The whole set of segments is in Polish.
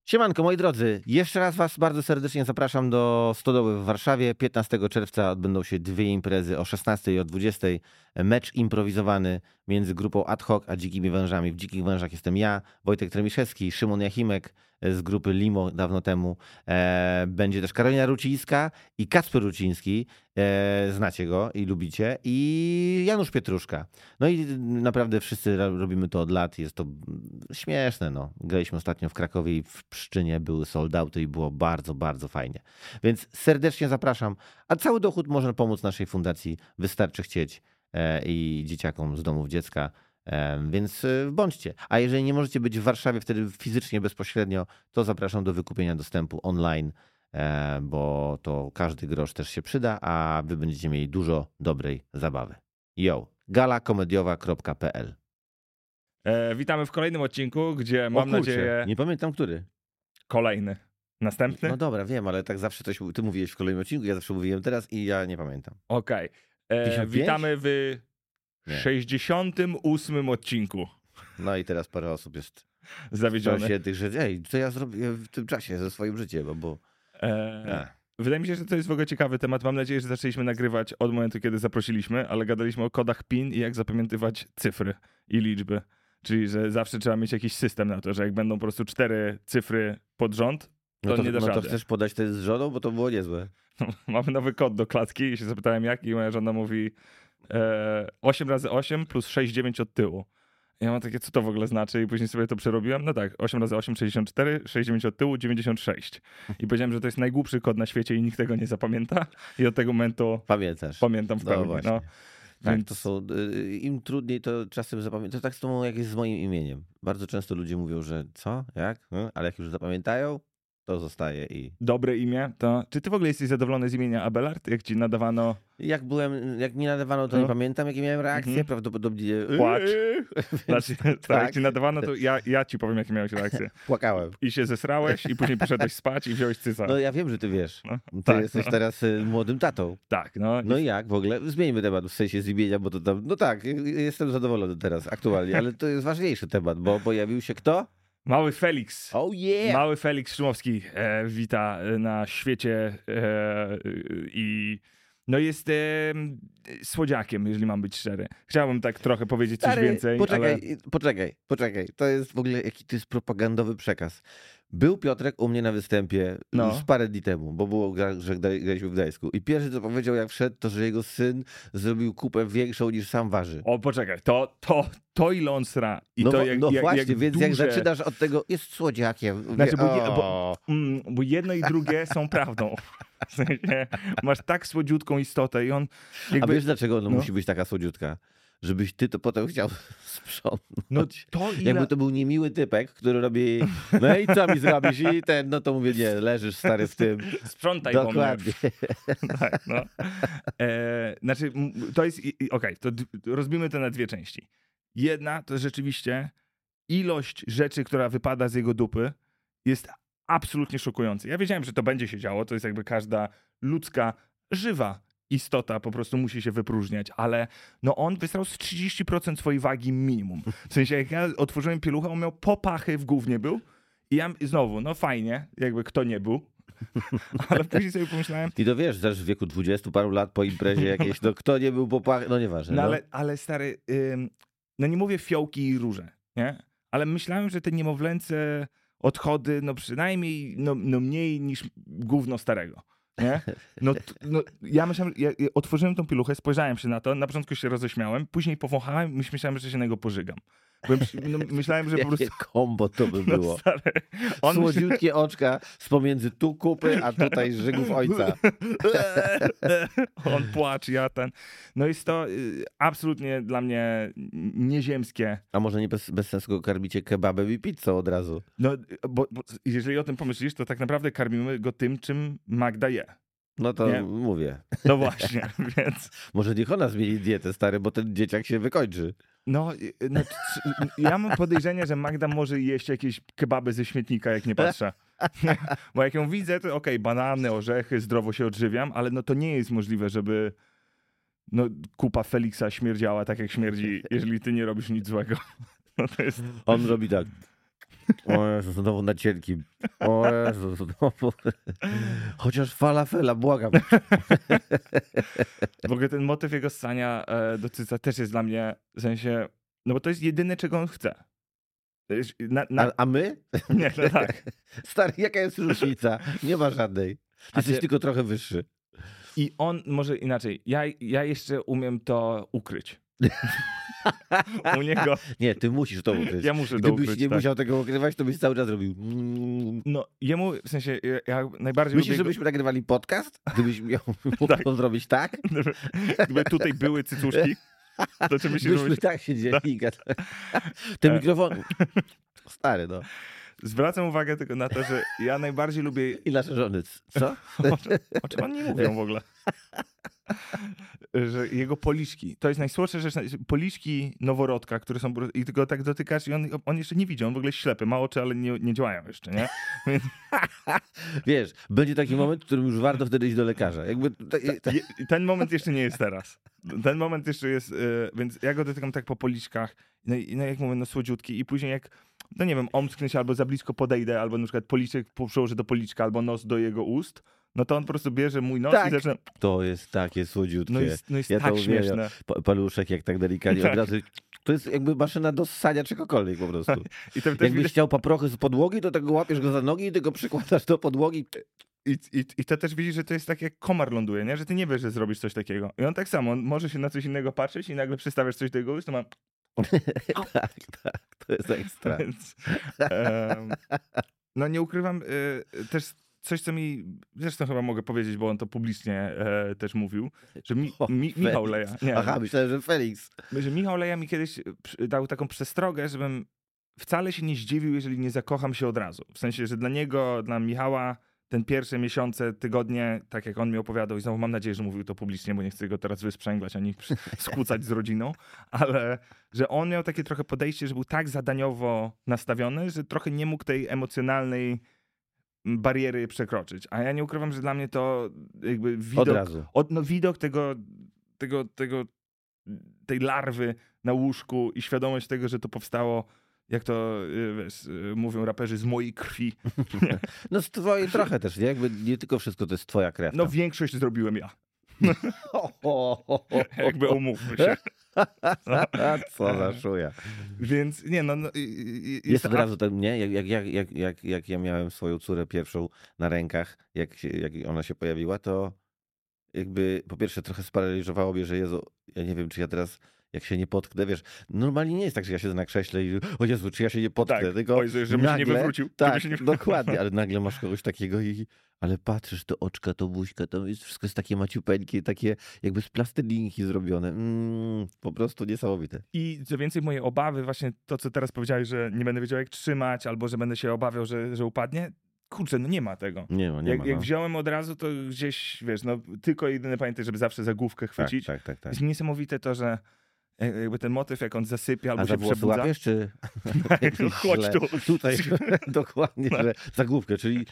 Siemanko, moi drodzy, jeszcze raz was bardzo serdecznie zapraszam do Stodoły w Warszawie. 15 czerwca odbędą się dwie imprezy o 16 i o 20. Mecz improwizowany między grupą Ad Hoc a Dzikimi Wężami. W Dzikich Wężach jestem ja, Wojtek Tremiszewski, Szymon Jachimek z grupy Limo dawno temu. Będzie też Karolina Rucińska i Kacper Ruciński. Znacie go i lubicie. I Janusz Pietruszka. No i naprawdę wszyscy robimy to od lat. Jest to śmieszne. No. Graliśmy ostatnio w Krakowie i w Pszczynie były sold outy i było bardzo, bardzo fajnie. Więc serdecznie zapraszam. A cały dochód może pomóc naszej fundacji. Wystarczy chcieć i dzieciakom z domów dziecka. Więc bądźcie. A jeżeli nie możecie być w Warszawie wtedy fizycznie bezpośrednio, to zapraszam do wykupienia dostępu online, bo to każdy grosz też się przyda, a wy będziecie mieli dużo dobrej zabawy. Yo, galakomediowa.pl. Witamy w kolejnym odcinku, gdzie mam nadzieję... Nie pamiętam, który. Kolejny. Następny? No dobra, wiem, ale tak zawsze ty mówiłeś w kolejnym odcinku, ja zawsze mówiłem teraz i ja nie pamiętam. Okej. 55? Witamy w Nie. 68 odcinku. No i teraz parę osób jest Zawiedzione. świętych, że co ja zrobię w tym czasie ze swoim życiem, bo... Wydaje mi się, że to jest w ogóle ciekawy temat. Mam nadzieję, że zaczęliśmy nagrywać od momentu, kiedy zaprosiliśmy, ale gadaliśmy o kodach PIN i jak zapamiętywać cyfry i liczby. Czyli, że zawsze trzeba mieć jakiś system na to, że jak będą po prostu 4 cyfry pod rząd, to nie dasz to rady. chcesz podać to z żoną, bo to było niezłe. Mamy nowy kod do klatki i się zapytałem jak i moja żona mówi 8 razy 8 plus 6, 9 od tyłu. Ja mam takie, co to w ogóle znaczy? I później sobie to przerobiłem. No tak, 8 razy 8, 64, 6, 9 od tyłu, 96. I powiedziałem, że to jest najgłupszy kod na świecie i nikt tego nie zapamięta. I od tego momentu pamiętam w pełni. Właśnie. Tak, Więc... to są, im trudniej to czasem zapamiętać. To tak samo jak jest z moim imieniem. Bardzo często ludzie mówią, że co, jak? Ale jak już zapamiętają, to zostaje i... Dobre imię, to... Czy ty w ogóle jesteś zadowolony z imienia Abelard? Jak ci nadawano... Jak mi nadawano, to nie pamiętam, jakie miałem reakcje. Prawdopodobnie... Płacz. Znaczy, tak. Jak ci nadawano, to ja ci powiem, jakie miałeś reakcje. Płakałem. I się zesrałeś i później poszedłeś spać i wziąłeś cyca. No ja wiem, że ty wiesz. Ty tak, jesteś teraz młodym tatą. Tak, no. No i jak w ogóle? Zmieńmy temat w sensie z imienia, bo to tam... No tak, jestem zadowolony teraz aktualnie, ale to jest ważniejszy temat, bo pojawił się kto? Mały Felix. Oh yeah! Mały Felix Szumowski wita na świecie i no jest słodziakiem, jeżeli mam być szczery. Chciałbym tak trochę powiedzieć coś więcej, Poczekaj. To jest w ogóle jaki to jest propagandowy przekaz. Był Piotrek u mnie na występie już parę dni temu, bo było, że graliśmy w Gdańsku. I pierwszy co powiedział jak wszedł, to że jego syn zrobił kupę większą niż sam waży. O, poczekaj, to ile on sra. I no to jak, no jak, właśnie, jak więc duże... jak zaczynasz od tego, jest słodziakiem. Znaczy, bo jedno i drugie są prawdą. W sensie, masz tak słodziutką istotę i on jakby... A wiesz dlaczego ona musi być taka słodziutka? Żebyś ty to potem chciał sprzątnąć. No to ile... Jakby to był niemiły typek, który robi, no i co mi zrobisz? I ten, no to mówię, nie, leżysz stary w tym. Sprzątaj dokładnie. Tak, no. Znaczy, to jest, okej, to rozbijmy to na dwie części. Jedna to rzeczywiście ilość rzeczy, która wypada z jego dupy jest absolutnie szokująca. Ja wiedziałem, że to będzie się działo, to jest jakby każda ludzka, żywa istota po prostu musi się wypróżniać, ale no on wysrał z 30% swojej wagi minimum. W sensie jak ja otworzyłem pieluchę, on miał popachy w gównie był i ja znowu, no fajnie, jakby kto nie był, ale później sobie pomyślałem... I to wiesz, też w wieku 20 paru lat po imprezie jakiejś, no kto nie był popachy, no nieważne. No, ale stary, no nie mówię fiołki i róże, nie? Ale myślałem, że te niemowlęce odchody, no przynajmniej no mniej niż gówno starego. Nie? No, ja myślałem, ja otworzyłem tą pieluchę, spojrzałem się na to, na początku się roześmiałem, później powąchałem i myślałem, że się na niego pożygam. Myślałem, że po prostu... Jakie kombo to by było. No, stary, słodziutkie oczka z pomiędzy tu kupy, a tutaj żygów ojca. On płacze, ja ten... No jest to absolutnie dla mnie nieziemskie. A może nie bez sensu go karmicie kebabem i pizzą od razu? No, bo jeżeli o tym pomyślisz, to tak naprawdę karmimy go tym, czym Magda je. No to mówię. No właśnie, więc... Może niech ona zmieni dietę, stary, bo ten dzieciak się wykończy. No, ja mam podejrzenie, że Magda może jeść jakieś kebaby ze śmietnika, jak nie patrzę. Bo jak ją widzę, to okej, banany, orzechy, zdrowo się odżywiam, ale no to nie jest możliwe, żeby no, kupa Feliksa śmierdziała tak, jak śmierdzi, jeżeli ty nie robisz nic złego. No to jest... On robi tak. O Jezu, znowu na cienkim. O Jezu, znowu. Chociaż falafela, błagam. W ogóle ten motyw jego ssania do cyca też jest dla mnie, w sensie, no bo to jest jedyne, czego on chce. A my? Nie, no tak. Stary, jaka jest różnica? Nie ma żadnej. Ty jesteś tylko trochę wyższy. I on, może inaczej, ja jeszcze umiem to ukryć. U niego... Nie, ty musisz to ukryć. Ja muszę to Gdybyś ukryć, nie tak. musiał tego ukrywać, to byś cały czas robił. No, jemu, w sensie, ja najbardziej Myślisz, lubię... żebyśmy nagrywali podcast? Gdybyś miał Tak. to zrobić tak? Gdyby tutaj były cycuszki, to czy myślisz, Byśmy że... tak siedzieli i gadali. Ten mikrofon... Stary, no. Zwracam uwagę tylko na to, że ja najbardziej lubię... I nasze żony. Co? O czym oni mówią w ogóle? Że jego policzki, to jest najsłodsza rzecz, policzki noworodka, które są, i ty go tak dotykasz i on jeszcze nie widzi, on w ogóle jest ślepy, ma oczy, ale nie działają jeszcze, nie? Więc... Wiesz, będzie taki moment, w którym już warto wtedy iść do lekarza. Jakby Ten moment jeszcze nie jest teraz. Ten moment jeszcze jest, więc ja go dotykam tak po policzkach, no jak mówię, no słodziutki i później jak, no nie wiem, omsknę się albo za blisko podejdę, albo na przykład policzek przełożę do policzka, albo nos do jego ust, no to on po prostu bierze mój nos tak. i zaczyna... To jest takie słodziutkie. No jest ja tak to uwielbiam. śmieszne. Paluszek jak tak delikatnie Tak. od razu. To jest jakby maszyna do ssania czegokolwiek po prostu. I to też Jakbyś widać, chciał paprochy z podłogi, to tego łapiesz go za nogi i tego przykładasz do podłogi. i to też widzisz, że to jest tak jak komar ląduje, nie? Że ty nie wiesz, że zrobisz coś takiego. I on tak samo, on może się na coś innego patrzeć i nagle przystawiasz coś do jego ust, to ma... tak, to jest ekstra. Więc, no nie ukrywam, też coś, co mi, zresztą chyba mogę powiedzieć, bo on to publicznie też mówił, że Michał Leja, nie, Aha, myślałem, że Felix. że Michał Leja mi kiedyś dał taką przestrogę, żebym wcale się nie zdziwił, jeżeli nie zakocham się od razu. W sensie, że dla niego, dla Michała ten pierwsze miesiące, tygodnie, tak jak on mi opowiadał i znowu mam nadzieję, że mówił to publicznie, bo nie chcę go teraz wysprzęglać ani skłócać z rodziną, ale że on miał takie trochę podejście, że był tak zadaniowo nastawiony, że trochę nie mógł tej emocjonalnej bariery przekroczyć. A ja nie ukrywam, że dla mnie to jakby widok... Od razu. Widok tej larwy na łóżku i świadomość tego, że to powstało, jak to wiesz, mówią raperzy, z mojej krwi. No z twojej trochę też, nie? Jakby nie tylko wszystko to jest twoja krew. No większość zrobiłem ja. Ho. Jakby umówmy się. Co za szuja. Więc nie, no... Jest od razu ten, nie? Jak ja miałem swoją córę pierwszą na rękach, jak ona się pojawiła, to jakby po pierwsze trochę sparaliżowało mnie, że Jezu, ja nie wiem, czy ja teraz, jak się nie potknę, wiesz, normalnie nie jest tak, że ja siedzę na krześle i o Jezu, czy ja się nie potknę, Tak, tylko oj, żebym się nie nagle, wywrócił. Tak, Żeby się nie... dokładnie, ale nagle masz kogoś takiego ale patrzysz, to oczka, to buźka, to jest, wszystko jest takie maciupeńkie, takie jakby z plastylinki zrobione. Po prostu niesamowite. I co więcej, moje obawy, właśnie to, co teraz powiedziałeś, że nie będę wiedział, jak trzymać, albo że będę się obawiał, że upadnie, kurczę, no nie ma tego. Nie ma, Jak wziąłem od razu, to gdzieś, wiesz, no tylko jedyne pamiętaj, żeby zawsze za główkę chwycić. Tak. Jest niesamowite to, że jakby ten motyw, jak on zasypia albo A się za włosy przebudza. łapiesz, czy... No, chodź tu. Tutaj, dokładnie, że za główkę, czyli...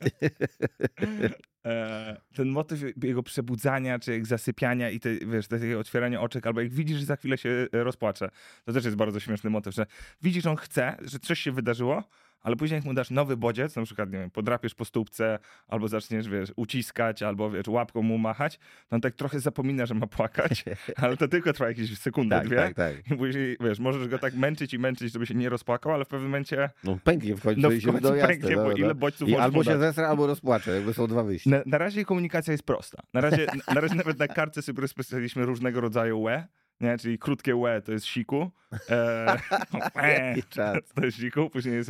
Ten motyw jego przebudzania, czy jak zasypiania i wiesz, takie otwieranie oczek, albo jak widzisz, że za chwilę się rozpłacze. To też jest bardzo śmieszny motyw, że widzisz, że on chce, że coś się wydarzyło, ale później jak mu dasz nowy bodziec, na przykład, nie wiem, podrapiesz po stópce, albo zaczniesz, wiesz, uciskać, albo, wiesz, łapką mu machać, to on tak trochę zapomina, że ma płakać, ale to tylko trwa jakieś sekundę, dwie. Tak. I później, wiesz, możesz go tak męczyć i męczyć, żeby się nie rozpłakał, ale w pewnym momencie... No pęknie w końcu No i w się końcu pęknie, bo ile bodźców I możesz albo mu się dać? zesra, albo rozpłacze, jakby są dwa wyjścia. Na razie komunikacja jest prosta. Na razie nawet na kartce sobie rozpisaliśmy różnego rodzaju łe, nie? Czyli krótkie łe to jest siku. To jest siku, później jest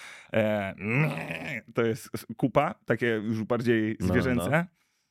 to jest kupa, takie już bardziej zwierzęce.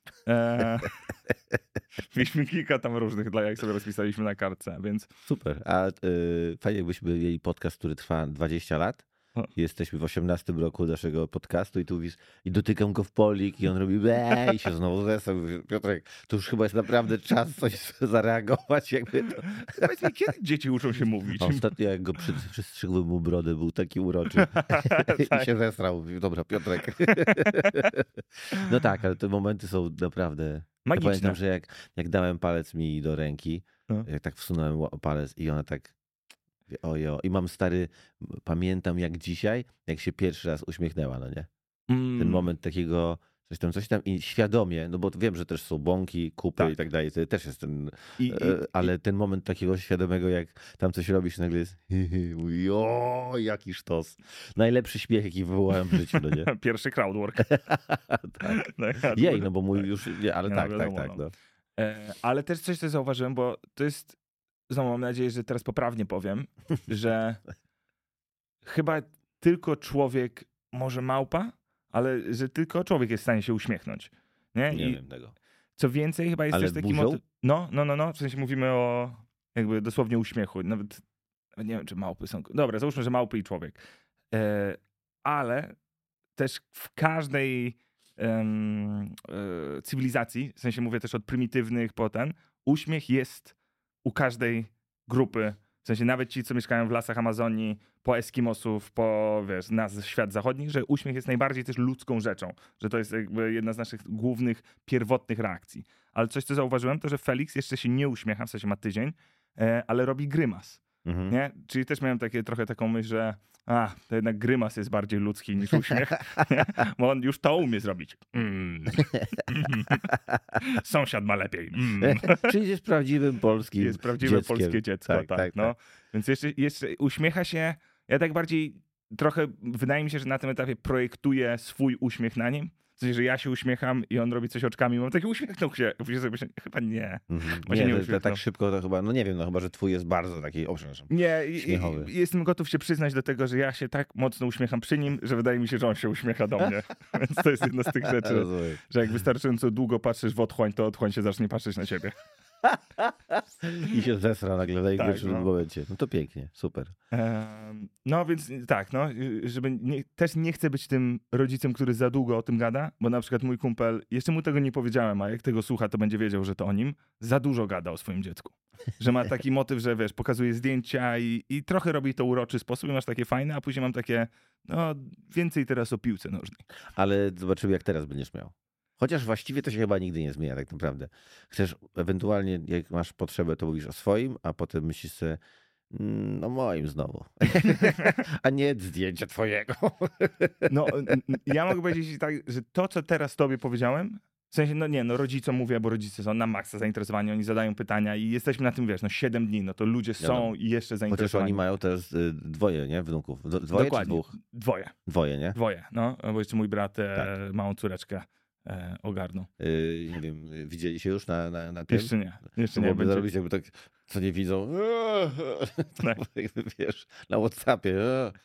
Mieliśmy kilka tam różnych dla jak sobie rozpisaliśmy na kartce, więc... Super. A fajnie jakbyśmy mieli podcast, który trwa 20 lat. Jesteśmy w 18 roku naszego podcastu i tu mówisz, i dotykam go w polik i on robi i się znowu zesrał. Piotrek, to już chyba jest naprawdę czas coś zareagować. Jakby to... Powiedz mi, kiedy dzieci uczą się mówić? Ostatnio jak go przystrzygłem mu brodę, był taki uroczy i się zesrał. Mówił, dobra, Piotrek. No tak, ale te momenty są naprawdę... Magiczne. Ja pamiętam, że jak dałem palec mi do ręki, jak tak wsunąłem palec i ona tak... Ojo. I mam pamiętam jak dzisiaj, jak się pierwszy raz uśmiechnęła, no nie? Ten moment takiego, coś tam i świadomie, no bo wiem, że też są bąki, kupy i tak dalej, to też jest ten, ale ten moment takiego świadomego, jak tam coś robisz, nagle jest o, jaki sztos. Najlepszy śmiech, jaki wywołałem w życiu, no nie? Pierwszy crowdwork. Tak. Jej, no bo mój już, nie, ale tak. No. Ale też coś, co zauważyłem, bo to jest, znowu mam nadzieję, że teraz poprawnie powiem, że chyba tylko człowiek, może małpa, ale że tylko człowiek jest w stanie się uśmiechnąć. Nie wiem tego. Co więcej, chyba jest ale też taki motyw. No. W sensie mówimy o jakby dosłownie uśmiechu. Nawet nie wiem, czy małpy są. Dobra, załóżmy, że małpy i człowiek. Ale też w każdej cywilizacji, w sensie mówię też od prymitywnych uśmiech jest u każdej grupy. W sensie nawet ci, co mieszkają w lasach Amazonii, po Eskimosów, nas świat zachodni, że uśmiech jest najbardziej też ludzką rzeczą. Że to jest jakby jedna z naszych głównych, pierwotnych reakcji. Ale coś, co zauważyłem, to że Felix jeszcze się nie uśmiecha, w sensie ma tydzień, ale robi grymas. Nie? Czyli też miałem trochę taką myśl, że to jednak grymas jest bardziej ludzki niż uśmiech, nie? Bo on już to umie zrobić. Sąsiad ma lepiej. Czyli jest prawdziwym polskim Jest prawdziwe dzieckiem. polskie dziecko, tak. No. Więc jeszcze uśmiecha się. Ja tak bardziej trochę, wydaje mi się, że na tym etapie projektuję swój uśmiech na nim. W sensie, że ja się uśmiecham i on robi coś oczkami, mam taki uśmiechnął się. Chyba nie. Nie, tak szybko to chyba, no nie wiem, no chyba, że twój jest bardzo taki, śmiechowy. Jestem gotów się przyznać do tego, że ja się tak mocno uśmiecham przy nim, że wydaje mi się, że on się uśmiecha do mnie. Więc to jest jedna z tych rzeczy, że jak wystarczająco długo patrzysz w otchłań, to otchłań się zacznie patrzeć na ciebie. I się zesra nagle w najgorszym momencie. No to pięknie, super. No więc tak, żeby też nie chcę być tym rodzicem, który za długo o tym gada, bo na przykład mój kumpel, jeszcze mu tego nie powiedziałem, a jak tego słucha, to będzie wiedział, że to o nim, za dużo gada o swoim dziecku. Że ma taki motyw, że pokazuje zdjęcia i trochę robi to uroczy sposób i masz takie fajne, a później mam takie, więcej teraz o piłce nożnej. Ale zobaczymy, jak teraz będziesz miał. Chociaż właściwie to się chyba nigdy nie zmienia tak naprawdę. Chcesz ewentualnie, jak masz potrzebę, to mówisz o swoim, a potem myślisz sobie, moim znowu. A nie zdjęcia twojego. Ja mogę powiedzieć tak, że to, co teraz tobie powiedziałem, w sensie, rodzicom mówię, bo rodzice są na maksa zainteresowani, oni zadają pytania i jesteśmy na tym, 7 dni, to ludzie są i jeszcze zainteresowani. Chociaż oni mają też dwoje, nie? Wnuków. Dwoje czy dwóch? Dwoje, nie? Dwoje, bo jeszcze mój brat małą córeczkę ogarnął. Nie wiem, widzieli się już na tym? Jeszcze nie. Byłoby zrobić jakby tak, co nie widzą. Tak. Wiesz, na WhatsAppie.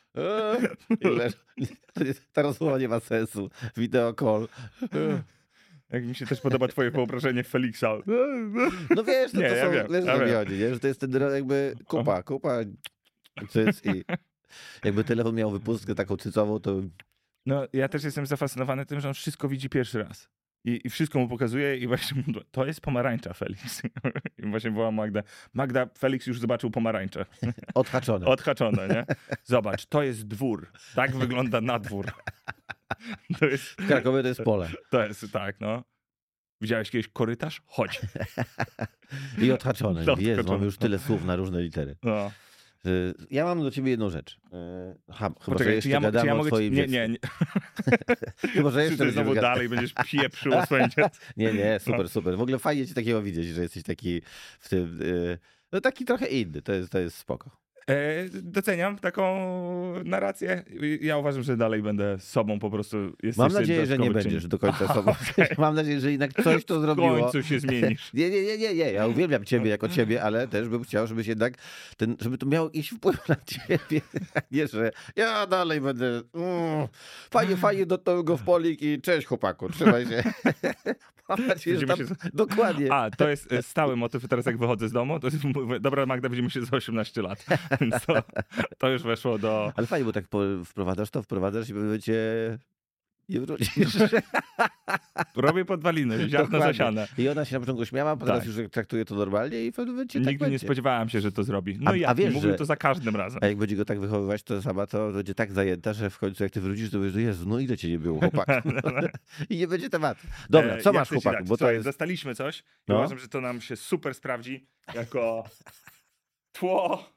Ta rozmowa nie ma sensu. Wideo call. Jak mi się też podoba twoje wyobrażenie Feliksa. No wiesz, to są, wiesz, co mi chodzi, nie? Że to jest ten jakby kupa cyc i jakby telefon miał wypustkę taką cycową, to... Ja też jestem zafascynowany tym, że on wszystko widzi pierwszy raz. I wszystko mu pokazuje i właśnie to jest pomarańcza, Felix. I właśnie woła Magdę. Magda, Felix już zobaczył pomarańcze. Odhaczone, nie? Zobacz, to jest dwór. Tak wygląda nadwór. W Krakowie to jest pole. To jest, Widziałeś kiedyś korytarz? Chodź. I odhaczone. Jezu, mamy już tyle słów na różne litery. Ja mam do ciebie jedną rzecz. Chyba, że jeszcze gadamy o twoim dziecku. Nie. Chyba, że jeszcze znowu dalej będziesz pieprzył o swoim dziecku. Nie, super. W ogóle fajnie cię takiego widzieć, że jesteś taki w tym, taki trochę inny. To jest spoko. Doceniam taką narrację. Ja uważam, że dalej będę sobą po prostu. Mam nadzieję, że nie będziesz do końca sobą. Okay. Mam nadzieję, że jednak coś to zrobiło. W końcu się zmienisz. Nie. Ja uwielbiam ciebie jako ciebie, ale też bym chciał, żebyś jednak żeby to miało jakiś wpływ na ciebie. Nie, że ja dalej będę fajnie do tego w polik i cześć chłopaku, trzymaj się. Mam nadzieję, że tam... Dokładnie. To jest stały motyw. Teraz jak wychodzę z domu, to jest dobra Magda, widzimy się za 18 lat. Więc to już weszło do... Ale fajnie, bo tak wprowadzasz i będzie nie wrócisz. Robię podwaliny, ziarno zasiane. I ona się na początku śmiała, potem już traktuje to normalnie i w pewnym momencie Nigdy nie spodziewałam się, że to zrobi. Mówił to za każdym razem. A jak będzie go tak wychowywać, to sama to będzie tak zajęta, że w końcu jak ty wrócisz, to powiesz, Jezu, ile cię nie było, chłopak. I nie będzie tematu. Dobra, co masz, chłopaku? Bo to jest... Dostaliśmy coś i uważam, że to nam się super sprawdzi jako tło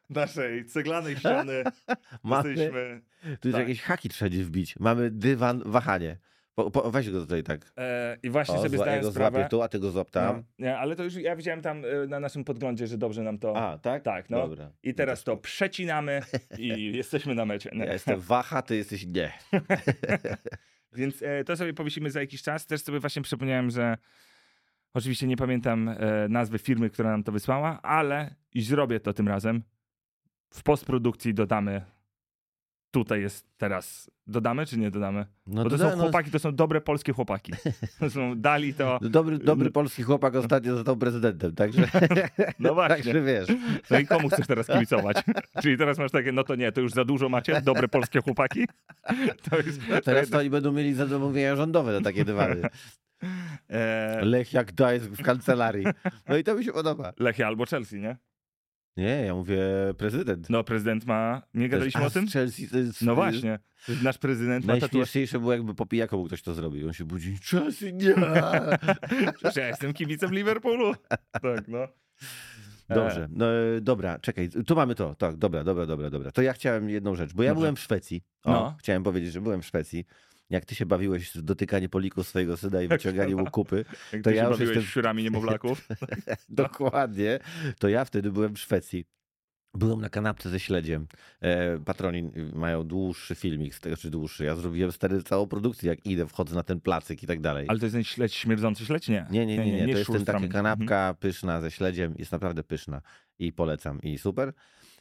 naszej ceglanej ściany jesteśmy... Tu już tak. jakieś haki trzeba gdzieś wbić. Mamy dywan, wahanie. Weź go tutaj tak. I właśnie sobie ja zdałem go sprawę... złapię tu, a ty go złap tam. No, nie, ale to już ja widziałem tam na naszym podglądzie, że dobrze nam to... A, tak? Tak, no. Dobra. I teraz to przecinamy i jesteśmy na mecie. Ja jestem waha, ty jesteś nie. Więc to sobie powiesimy za jakiś czas. Też sobie właśnie przypomniałem, że oczywiście nie pamiętam nazwy firmy, która nam to wysłała, ale i zrobię to tym razem. W postprodukcji dodamy. Tutaj jest teraz. Dodamy czy nie dodamy? No Bo to są chłopaki, to są dobre polskie chłopaki. Dali to... Dobry polski chłopak ostatnio został prezydentem, także... No właśnie. Także wiesz. No i komu chcesz teraz kibicować? Czyli teraz masz takie, no to nie, to już za dużo macie, dobre polskie chłopaki? Teraz to oni będą mieli zamówienia rządowe na takie dywany. Lechia Gdańsk w kancelarii. No i to mi się podoba. Lechia albo Chelsea, nie? Nie, ja mówię prezydent. No prezydent ma... Nie gadaliśmy o tym? Chelsea to jest... No właśnie. Nasz prezydent ma tatuaż... Najśmieszniejsze było, jakby po pijaku mógł ktoś to zrobił. On się budzi, Chelsea, nie! Przecież ja jestem kibicem Liverpoolu. Tak, no. Dobrze, no, dobra, czekaj, tu mamy to. Tak, dobra. To ja chciałem jedną rzecz, bo ja byłem w Szwecji. Chciałem powiedzieć, że byłem w Szwecji. Jak ty się bawiłeś w dotykanie polików swojego syna i wyciąganie mu kupy, Jak to ty ja się już bawiłeś jestem... świrami niemowlaków. Dokładnie. To ja wtedy byłem w Szwecji. Byłem na kanapce ze śledziem. Patroni mają dłuższy filmik z tego, czy dłuższy. Ja zrobiłem wtedy całą produkcję, jak idę, wchodzę na ten placyk i tak dalej. Ale to jest ten śledź, śmierdzący śledź? Nie. Nie. To jest ten taka szurstram. kanapka pyszna ze śledziem. Jest naprawdę pyszna i polecam. I super.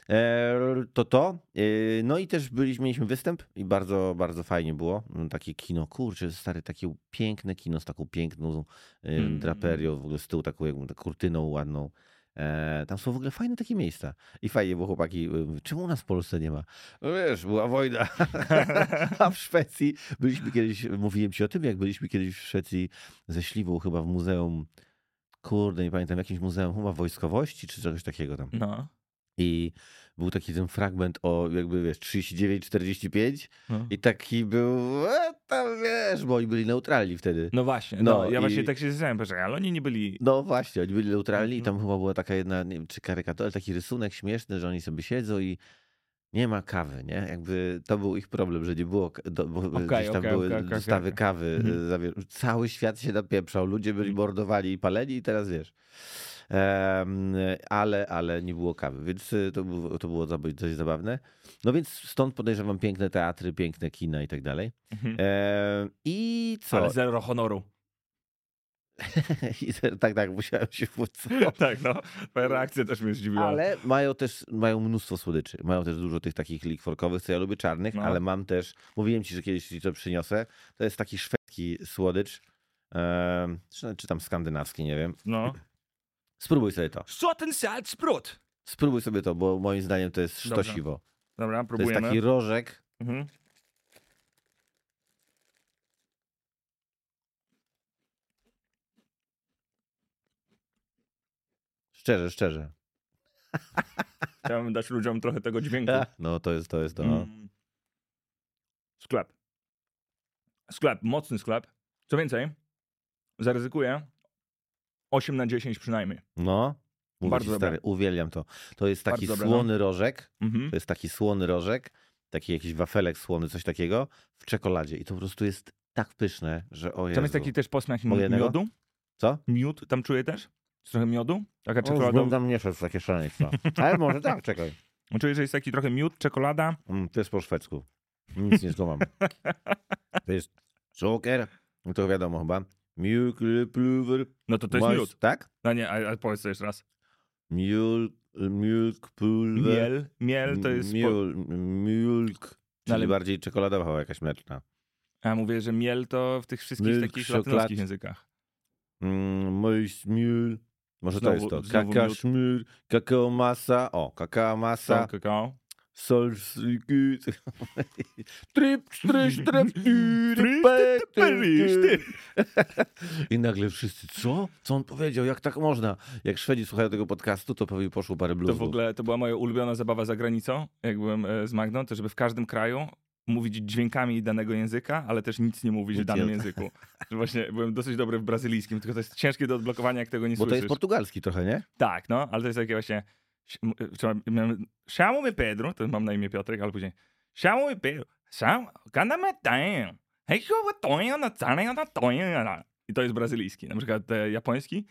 No i też mieliśmy występ i bardzo, bardzo fajnie było. Takie kino, kurczę, stary, takie piękne kino z taką piękną draperią, w ogóle z tyłu taką jakby kurtyną ładną. Tam są w ogóle fajne takie miejsca. I fajnie, bo chłopaki, czemu u nas w Polsce nie ma? No wiesz, była wojna. A w Szwecji byliśmy kiedyś, mówiłem ci o tym, jak byliśmy kiedyś w Szwecji ze Śliwą chyba w muzeum, kurde, nie pamiętam, jakimś muzeum chyba wojskowości, czy czegoś takiego tam. No. I był taki ten fragment o jakby, wiesz, 39-45 i taki był, tam wiesz, bo oni byli neutralni wtedy. No właśnie, ja właśnie tak się zastanawiam, ale oni nie byli... No właśnie, oni byli neutralni i tam chyba była taka jedna, nie wiem, czy karykatura, taki rysunek śmieszny, że oni sobie siedzą i nie ma kawy, nie? Jakby to był ich problem, że nie było, bo gdzieś tam były dostawy kawy. Cały świat się napieprzał, ludzie byli mordowani i paleni i teraz wiesz... ale nie było kawy, więc to było dość zabawne. No więc stąd podejrzewam piękne teatry, piękne kina i tak dalej. I co? Ale zero honoru. Tak, musiałem się wódz. Tak, no. Twoja reakcja też mnie zdziwiła. Ale mają mnóstwo słodyczy. Mają też dużo tych takich likworkowych, co ja lubię, czarnych, ale mam też, mówiłem ci, że kiedyś ci to przyniosę. To jest taki szwedzki słodycz, czy tam skandynawski, nie wiem. No. Spróbuj sobie to. Sprut. Spróbuj sobie to, bo moim zdaniem to jest sztosiwo. Dobra, próbujemy. To jest taki rożek. Szczerze. Chciałbym dać ludziom trochę tego dźwięku. No to jest to. Sklep, mocny sklep. Co więcej, zaryzykuję 8 na 10 przynajmniej. No, mówię ci, stary, uwielbiam to. To jest taki słony rożek. To jest taki słony rożek, taki jakiś wafelek słony, coś takiego w czekoladzie. I to po prostu jest tak pyszne, że o Jezu. Tam jest taki też posmak miodu. Co? Miód tam czuję też? Trochę miodu? Taka czekolada. Tam nie szedł w takie szaleństwa. Ale może tak, czekaj. Czuję, że jest taki trochę miód, czekolada. To jest po szwedzku. Nic nie złamam. To jest cukier. No to wiadomo chyba. Mjölkpulver. No to jest miód. Tak? No nie, ale powiedz to jeszcze raz. Mjölkpulver. Miel to jest... Mjölk. Czyli bardziej czekoladowa jakaś mleczna. A mówię, że miel to w tych wszystkich takich latynoskich językach. Miel. Może to jest to. Kakaszmir, kakao masa. O, kakao masa. Kakao. Sol, I nagle wszyscy, co? Co on powiedział? Jak tak można? Jak Szwedzi słuchają tego podcastu, to pewnie poszło parę bluesów. To w ogóle, to była moja ulubiona zabawa za granicą, jak byłem z Magdą, to żeby w każdym kraju mówić dźwiękami danego języka, ale też nic nie mówić w danym języku. Właśnie byłem dosyć dobry w brazylijskim, tylko to jest ciężkie do odblokowania, jak tego nie słyszysz. Bo to jest portugalski trochę, nie? Tak, no, ale to jest takie właśnie Siamo mi Pedro, to mam na imię Piotrek, ale później siamo mi Pedro, ganamy tań. Hej, i to jest brazylijski. Na przykład japoński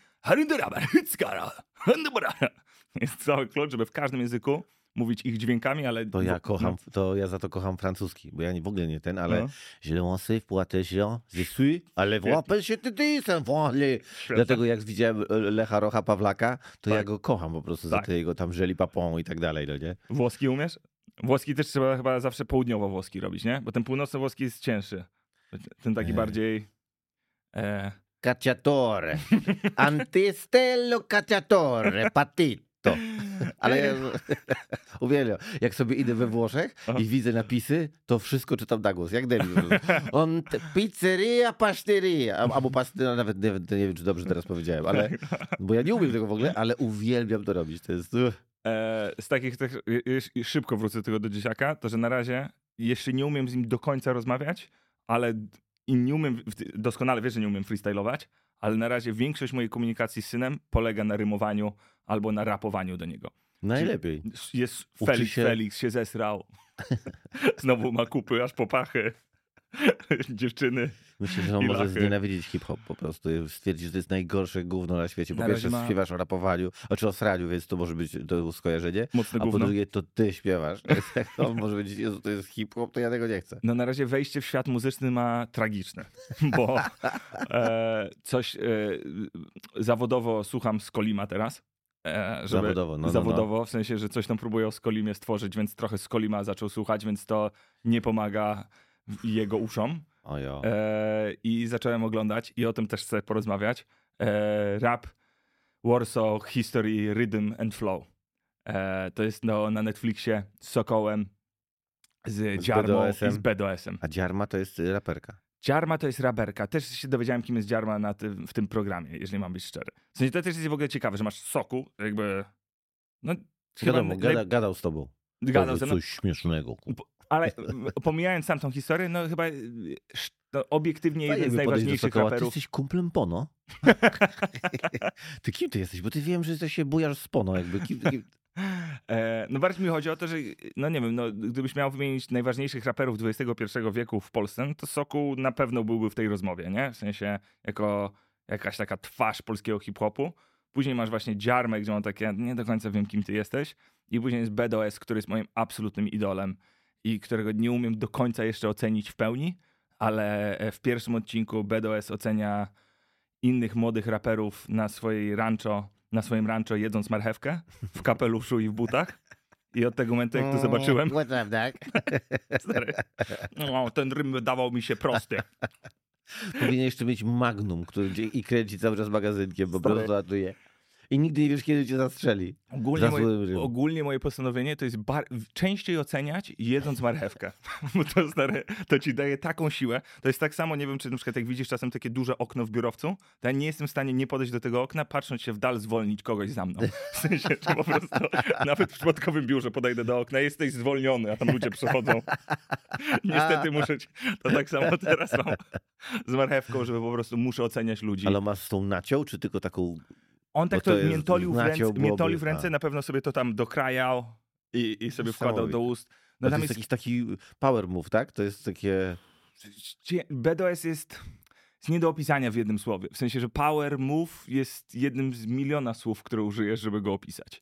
jest cały klucz, żeby w każdym języku mówić ich dźwiękami, ale... Ja za to kocham francuski, bo ja w ogóle nie ten, ale je le pensais pour attention, je suis, ale włapę się ty, dlatego jak widziałem Lecha Rocha Pawlaka, to ja go kocham po prostu za te jego tam żeli papon i tak dalej, no nie? Włoski umiesz? Włoski też trzeba chyba zawsze południowo-włoski robić, nie? Bo ten północno-włoski jest cięższy. Ten taki bardziej... Cacciatore. Antistello cacciatore. Patito. Ale ja uwielbiam. Jak sobie idę we Włoszech i widzę napisy, to wszystko czytam na głos. Jak debil. Pizzeria, paszteria. Albo no, nawet nie wiem, czy dobrze teraz powiedziałem, ale bo ja nie umiem tego w ogóle, ale uwielbiam to robić. To jest... Z takich, szybko wrócę do tego do dzieciaka, to że na razie jeszcze nie umiem z nim do końca rozmawiać, ale i nie umiem, doskonale wiesz, że nie umiem freestylować, ale na razie większość mojej komunikacji z synem polega na rymowaniu albo na rapowaniu do niego. Najlepiej. Jest Felix się zesrał. Znowu ma kupy aż po pachy. Dziewczyny. Myślę, że on może znienawidzić hip-hop po prostu. Stwierdzić, że to jest najgorsze gówno na świecie. Po pierwsze śpiewasz o rapowaniu, czy o sraniu, więc to może być to skojarzenie. Mocne gówno. A po drugie to ty śpiewasz. On może być, Jezu, to jest hip-hop, to ja tego nie chcę. No na razie wejście w świat muzyczny ma tragiczne, bo zawodowo słucham Skolima teraz. Zawodowo, w sensie, że coś tam próbuję o Skolimie stworzyć, więc trochę Skolima zaczął słuchać, więc to nie pomaga jego uszom. I zacząłem oglądać i o tym też chcę porozmawiać. Rap, Warsaw, History, Rhythm and Flow. To jest na Netflixie z Sokołem, z Dziarmą i z BDS-em. A Dziarma to jest raperka. Dziarma to jest raperka. Też się dowiedziałem, kim jest Dziarma w tym programie, jeżeli mam być szczery. W sensie to też jest w ogóle ciekawe, że masz Soku, jakby... No, wiadomo, gadał z tobą. Gadał ze mną. Coś śmiesznego. Ale pomijając tamtą historię, no chyba obiektywnie jeden z najważniejszych raperów. Ty jesteś kumplem Pono? Ty kim ty jesteś? Bo ty wiem, że się bujasz z Pono. Jakby. Kim? No bardziej mi chodzi o to, że no nie wiem, no, gdybyś miał wymienić najważniejszych raperów XXI wieku w Polsce, no to Sokół na pewno byłby w tej rozmowie, nie? W sensie jako jakaś taka twarz polskiego hip-hopu. Później masz właśnie Dziarmę, gdzie on takie, nie do końca wiem, kim ty jesteś. I później jest BDS, który jest moim absolutnym idolem i którego nie umiem do końca jeszcze ocenić w pełni, ale w pierwszym odcinku BDS ocenia innych młodych raperów na swoim rancho jedząc marchewkę w kapeluszu i w butach. I od tego momentu, jak to zobaczyłem... What's up, tak? Stary, no, ten rym wydawał mi się prosty. Powinien jeszcze mieć Magnum, który i kręci cały czas magazynkiem, bo po prostu latuje. I nigdy nie wiesz, kiedy cię zastrzeli. Ogólnie moje postanowienie to jest częściej oceniać jedząc marchewkę. Bo to ci daje taką siłę. To jest tak samo, nie wiem, czy na przykład jak widzisz czasem takie duże okno w biurowcu, to ja nie jestem w stanie nie podejść do tego okna, patrząc się w dal, zwolnić kogoś za mną. W sensie, że po prostu nawet w przypadkowym biurze podejdę do okna, jesteś zwolniony, a tam ludzie przechodzą. Niestety muszę ci... To tak samo teraz mam z marchewką, żeby po prostu muszę oceniać ludzi. Ale masz z tą nacią, czy tylko taką... On tak to miętolił w ręce, na pewno sobie to tam dokrajał i sobie wkładał do ust. No tam jest jakiś taki power move, tak? To jest takie... BDS jest nie do opisania w jednym słowie. W sensie, że power move jest jednym z miliona słów, które użyjesz, żeby go opisać.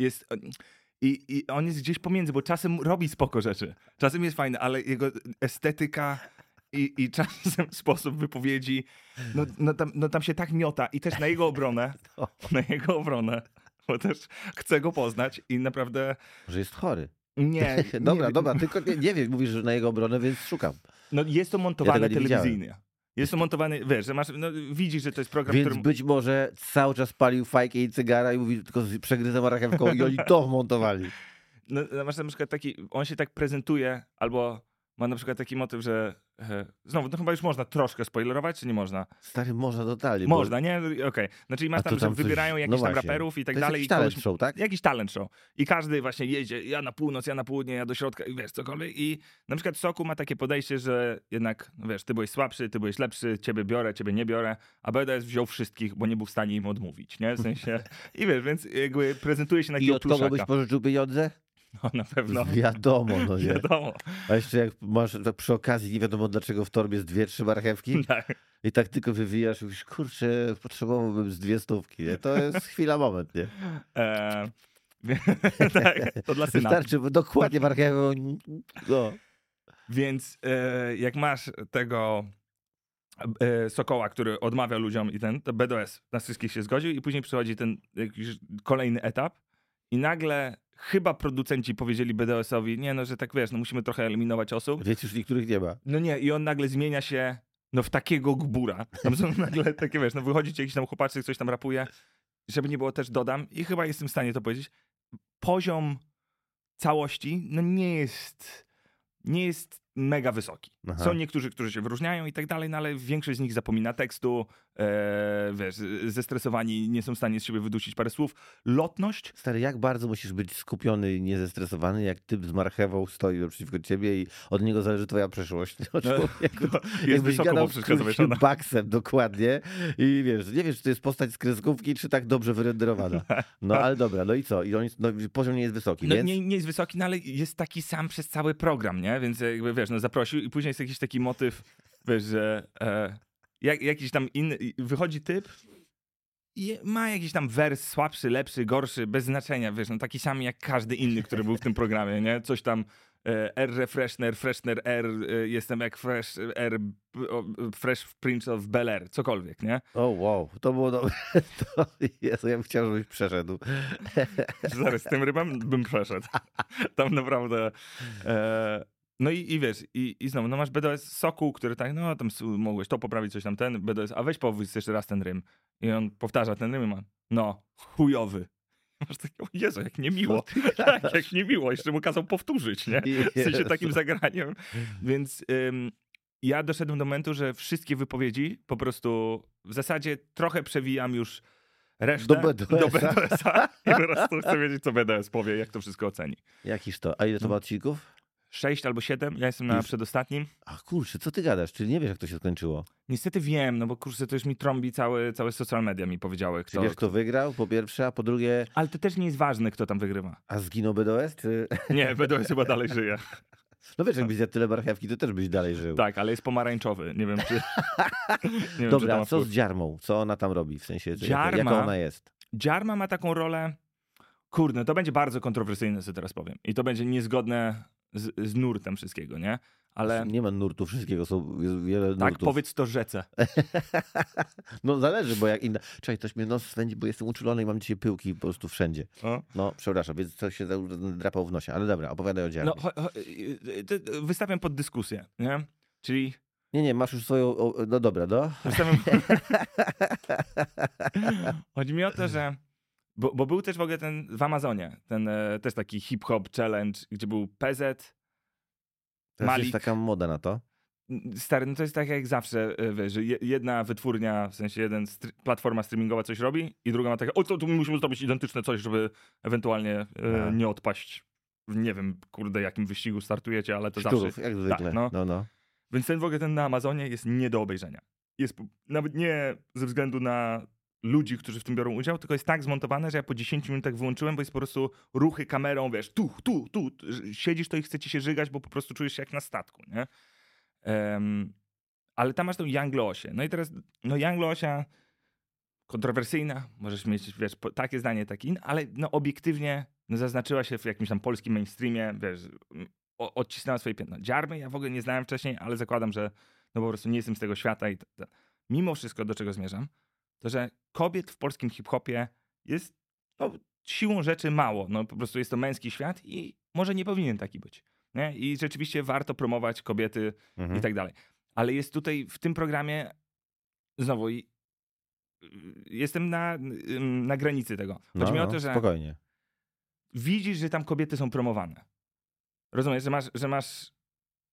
I on jest gdzieś pomiędzy, bo czasem robi spoko rzeczy. Czasem jest fajny, ale jego estetyka... I czasem sposób wypowiedzi, no tam się tak miota i też na jego obronę, bo też chcę go poznać i naprawdę... Że jest chory. Nie. Dobra, tylko nie wiem, mówisz, że na jego obronę, więc szukam. No jest to montowane telewizyjnie. Jest to montowane, wiesz, że widzisz, że to jest program, więc być może cały czas palił fajkę i cygara i mówi, tylko przegryzę marchewką i oni to montowali. No masz na przykład taki, on się tak prezentuje, albo ma na przykład taki motyw, że znowu, to chyba już można troszkę spoilerować, czy nie można? Stary, można totalnie. Można, nie? Okej. Znaczy masz A to tam, że tam coś- wybierają no jakichś tam właśnie. raperów i tak To jest dalej. jakiś I kogoś... talent show, tak? Jakiś talent show. I każdy właśnie jedzie, ja na północ, ja na południe, ja do środka i wiesz, cokolwiek. I na przykład Soku ma takie podejście, że jednak, no wiesz, ty byłeś słabszy, ty byłeś lepszy, ciebie biorę, ciebie nie biorę, a BDS wziął wszystkich, bo nie był w stanie im odmówić, nie? W sensie, i wiesz, więc jakby prezentuje się na I takiego od kogo byś pluszaka. pożyczył pieniądze? No na pewno. Wiadomo, no nie. Wiadomo. A jeszcze jak masz tak przy okazji, nie wiadomo dlaczego w torbie jest 2-3 marchewki Tak. i tak tylko wywijasz i mówisz, kurczę, potrzebowałbym z 2 stówki. Nie? To jest chwila, moment, nie? Tak, to dla syna. Wystarczy dokładnie marchewę. No. Więc jak masz tego Sokoła, który odmawia ludziom i to BDS na wszystkich się zgodził i później przychodzi ten jakiś kolejny etap i nagle chyba producenci powiedzieli BDS-owi, nie no, że tak wiesz, no musimy trochę eliminować osób. Więc już niektórych nie ma. No nie, i on nagle zmienia się no w takiego gbura. Tam są nagle takie, wiesz, no wychodzi ci jakiś tam chłopaczek, coś tam rapuje. Żeby nie było, też dodam i chyba jestem w stanie to powiedzieć. Poziom całości no nie jest mega wysoki. Aha. Są niektórzy, którzy się wyróżniają i tak dalej, no ale większość z nich zapomina tekstu, wiesz, zestresowani, nie są w stanie z siebie wydusić parę słów. Lotność, Stary, jak bardzo musisz być skupiony i niezestresowany, jak typ z marchewą stoi naprzeciwko ciebie i od niego zależy twoja przyszłość. No, człowieku, jest jakbyś wysoko gadał poprzeczka z zawieszona. baksem dokładnie i wiesz, nie wiesz, czy to jest postać z kreskówki, czy tak dobrze wyrenderowana. No ale dobra, no i co? I on jest, no, poziom nie jest wysoki, No, więc... nie jest wysoki, no ale jest taki sam przez cały program, nie? Więc jakby wiesz, no zaprosił i później jest jakiś taki motyw, wiesz, że jakiś tam inny, wychodzi typ i ma jakiś tam wers słabszy, lepszy, gorszy, bez znaczenia, wiesz, no taki sam jak każdy inny, który był w tym programie, nie? Coś tam Refreshner, Freshner R, jestem jak Fresh R, Fresh Prince of Bel-Air, cokolwiek, nie? O wow, to było dobre. To, Jezu, ja bym chciał, żebyś przeszedł. Zaraz z tym rybem bym przeszedł. Tam naprawdę... No i wiesz, i znowu, no masz BDS Sokół, który tak, no tam mogłeś to poprawić, coś tam ten, BDS, a weź powiedz jeszcze raz ten rym. I on powtarza ten rym i ma, no, chujowy. Masz takie, o Jezu, jak niemiło. Tak, jak niemiło, jeszcze mu kazał powtórzyć, nie? W sensie takim zagraniem. Więc ja doszedłem do momentu, że wszystkie wypowiedzi po prostu w zasadzie trochę przewijam już resztę do BDS-a i po prostu chcę wiedzieć, co BDS powie, jak to wszystko oceni. Jakiż to? A ile to ma odcinków? 6 albo 7, ja jestem na Już. przedostatnim. Ach kurczę, co ty gadasz? Czyli nie wiesz, jak to się skończyło? Niestety wiem, no bo kurczę, to już mi trąbi całe social media mi powiedziały, Czy wiesz, kto wygrał, po pierwsze, a po drugie, Ale to też nie jest ważne, kto tam wygrywa. a zginął BDS, czy... Nie, BDS chyba dalej żyje. No wiesz, jakbyś zjadł tyle marchewki, to też byś dalej żył. Tak, ale jest pomarańczowy. Nie wiem, czy... nie wiem, czy Dobra, to a ma co wpływ. z Dziarmą? Co ona tam robi? W sensie, Dziarma- jaka ona jest? Dziarma ma taką rolę... Kurde, to będzie bardzo kontrowersyjne, co teraz powiem. I to będzie niezgodne z nurtem wszystkiego, nie? Ale Nie ma nurtu wszystkiego, jest wiele tak, nurtów. powiedz to rzece. No zależy, bo jak inna... Czekaj, coś mnie nos swędzi, bo jestem uczulony i mam dzisiaj pyłki po prostu wszędzie. O. No, przepraszam, więc coś się drapał w nosie. Ale dobra, opowiadaj o Dziarmie. No, wystawiam pod dyskusję, nie? Czyli Nie, masz już swoją... No dobra, no. wystawiam... Chodzi mi o to, że... Bo był też w ogóle ten w Amazonie, ten też taki hip-hop challenge, gdzie był PZ, Teraz Malik. jest taka moda na to. Stary, no to jest tak jak zawsze, wiesz, że jedna wytwórnia, w sensie platforma streamingowa coś robi i druga ma takie, o to tu musimy zrobić identyczne coś, żeby ewentualnie nie odpaść. Nie wiem, kurde, jakim wyścigu startujecie, ale to Szczurów, zawsze... jak zwykle. Tak, no. No. Więc ten w ogóle ten na Amazonie jest nie do obejrzenia. Jest nawet nie ze względu na ludzi, którzy w tym biorą udział, tylko jest tak zmontowane, że ja po 10 minutach wyłączyłem, bo jest po prostu ruchy kamerą, wiesz, tu, siedzisz to i chce ci się żygać, bo po prostu czujesz się jak na statku, nie? Ale tam masz tą Young Loosię. No i teraz, no Young Loosia kontrowersyjna, możesz mieć, wiesz, takie zdanie, takie inne, ale no obiektywnie no, zaznaczyła się w jakimś tam polskim mainstreamie, wiesz, odcisnęła swoje piętno. Dziarmy ja w ogóle nie znałem wcześniej, ale zakładam, że no po prostu nie jestem z tego świata i mimo wszystko, do czego zmierzam, to że kobiet w polskim hip-hopie jest no, siłą rzeczy mało. No po prostu jest to męski świat i może nie powinien taki być. Nie? I rzeczywiście warto promować kobiety i tak dalej. Ale jest tutaj w tym programie znowu jestem na granicy tego. Chodzi mi o to, że spokojnie. widzisz, że tam kobiety są promowane. Rozumiesz, że masz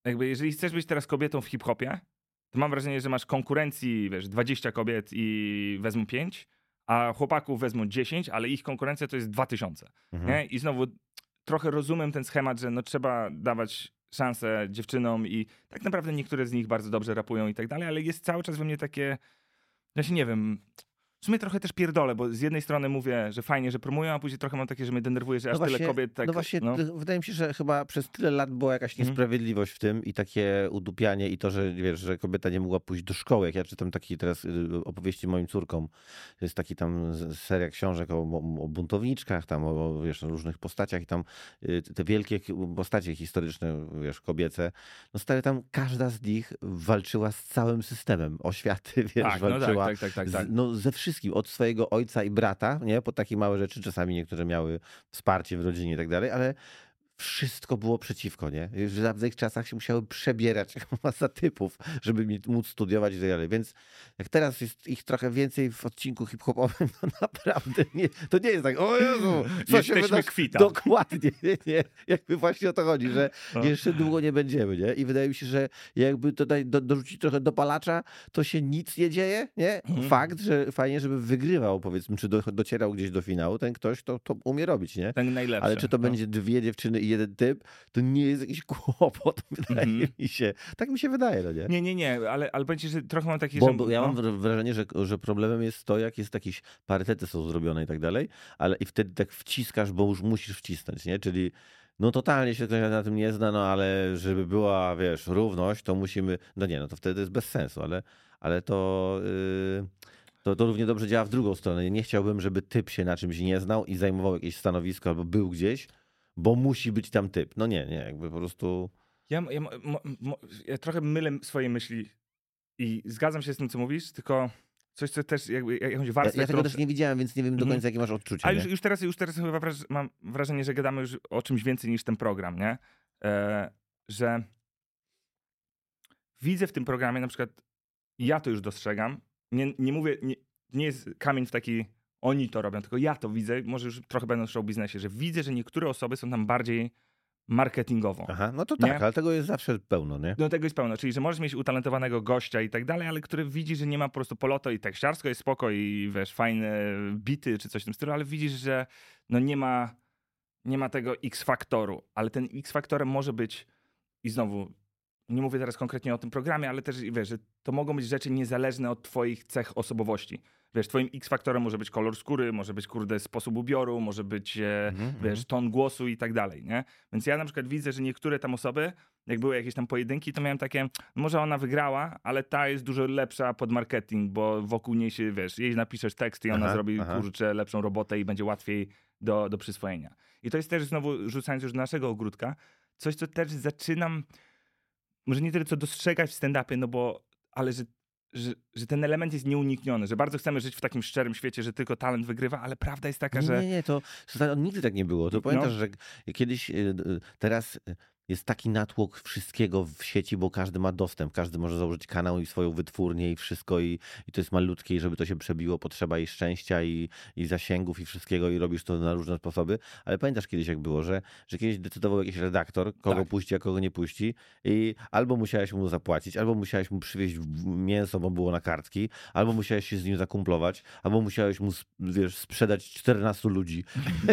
jakby jeżeli chcesz być teraz kobietą w hip-hopie, to mam wrażenie, że masz konkurencji, wiesz, 20 kobiet i wezmą 5, a chłopaków wezmą 10, ale ich konkurencja to jest 2000. Nie? I znowu trochę rozumiem ten schemat, że no trzeba dawać szansę dziewczynom i tak naprawdę niektóre z nich bardzo dobrze rapują i tak dalej, ale jest cały czas we mnie takie, ja się nie wiem, w sumie trochę też pierdolę, bo z jednej strony mówię, że fajnie, że promują, a później trochę mam takie, że mnie denerwuje, że aż tyle kobiet tak... No właśnie, wydaje mi się, że chyba przez tyle lat była jakaś niesprawiedliwość w tym i takie udupianie i to, że wiesz, że kobieta nie mogła pójść do szkoły. Jak ja czytam taki teraz opowieści moim córkom, jest taki tam seria książek o buntowniczkach, tam o wiesz, różnych postaciach i tam te wielkie postacie historyczne, wiesz, kobiece, no stary, tam każda z nich walczyła z całym systemem oświaty, wiesz, Tak, walczyła tak. no ze wszystkim, od swojego ojca i brata, nie, po takie małe rzeczy, czasami niektóre miały wsparcie w rodzinie i tak dalej, ale wszystko było przeciwko, nie? W dawnych czasach się musiały przebierać jak masa typów, żeby móc studiować i tak dalej. Więc jak teraz jest ich trochę więcej w odcinku hip-hopowym, to naprawdę to nie jest tak, o Jezu, co Jesteśmy się wydarzy? kwita. Dokładnie, nie? Jakby właśnie o to chodzi, że jeszcze długo nie będziemy, nie? I wydaje mi się, że jakby tutaj dorzucić trochę dopalacza, to się nic nie dzieje, nie? Fakt, że fajnie, żeby wygrywał, powiedzmy, czy docierał gdzieś do finału, ten ktoś to umie robić, nie? Ten najlepszy. Ale czy to będzie 2 dziewczyny i 1 typ, to nie jest jakiś kłopot, wydaje mi się. Tak mi się wydaje, no nie? Nie, ale powiem ci, że trochę mam taki... Bo ja mam wrażenie, że problemem jest to, jak jest jakieś parytety są zrobione i tak dalej, ale i wtedy tak wciskasz, bo już musisz wcisnąć, nie? Czyli no totalnie się ktoś na tym nie zna, no ale żeby była, wiesz, równość, to musimy... No nie, no to wtedy jest bez sensu, ale to... To równie dobrze działa w drugą stronę. Nie chciałbym, żeby typ się na czymś nie znał i zajmował jakieś stanowisko albo był gdzieś, bo musi być tam typ. No nie, jakby po prostu... Ja trochę mylę swoje myśli i zgadzam się z tym, co mówisz, tylko coś, co też jakby jakąś warstwę... Ja tego też nie widziałem, więc nie wiem do końca, jakie masz odczucie. A już teraz chyba mam wrażenie, że gadamy już o czymś więcej niż ten program, nie? Że widzę w tym programie, na przykład ja to już dostrzegam, nie mówię, nie jest kamień w taki, oni to robią, tylko ja to widzę, może już trochę będąc w show biznesie, że widzę, że niektóre osoby są tam bardziej marketingowo. Aha, no to tak, nie? ale tego jest zawsze pełno, nie? No tego jest pełno, czyli że możesz mieć utalentowanego gościa i tak dalej, ale który widzi, że nie ma po prostu poloto i tekściarsko jest spoko i wiesz, fajne bity czy coś w tym stylu, ale widzisz, że no nie ma tego X-faktoru, ale ten X-faktorem może być i znowu nie mówię teraz konkretnie o tym programie, ale też wiesz, że to mogą być rzeczy niezależne od twoich cech osobowości. Wiesz, twoim X-faktorem może być kolor skóry, może być, sposób ubioru, może być, wiesz, ton głosu i tak dalej, nie? Więc ja na przykład widzę, że niektóre tam osoby, jak były jakieś tam pojedynki, to miałem takie, może ona wygrała, ale ta jest dużo lepsza pod marketing, bo wokół niej się, wiesz, jej napiszesz tekst i ona zrobi, kurczę, lepszą robotę i będzie łatwiej do przyswojenia. I to jest też znowu, rzucając już do naszego ogródka, coś, co też zaczynam, może nie tyle co dostrzegać w stand-upie, no bo, ale że ten element jest nieunikniony, że bardzo chcemy żyć w takim szczerym świecie, że tylko talent wygrywa, ale prawda jest taka, że... Nie, to nigdy tak nie było. To pamiętasz, że kiedyś, teraz jest taki natłok wszystkiego w sieci, bo każdy ma dostęp, każdy może założyć kanał i swoją wytwórnię i wszystko i to jest malutkie i żeby to się przebiło, potrzeba i szczęścia i zasięgów i wszystkiego i robisz to na różne sposoby, ale pamiętasz kiedyś jak było, że kiedyś decydował jakiś redaktor, kogo puści, a kogo nie puści i albo musiałeś mu zapłacić, albo musiałeś mu przywieźć mięso, bo było na kartki, albo musiałeś się z nim zakumplować, albo musiałeś mu, wiesz, sprzedać 14 ludzi,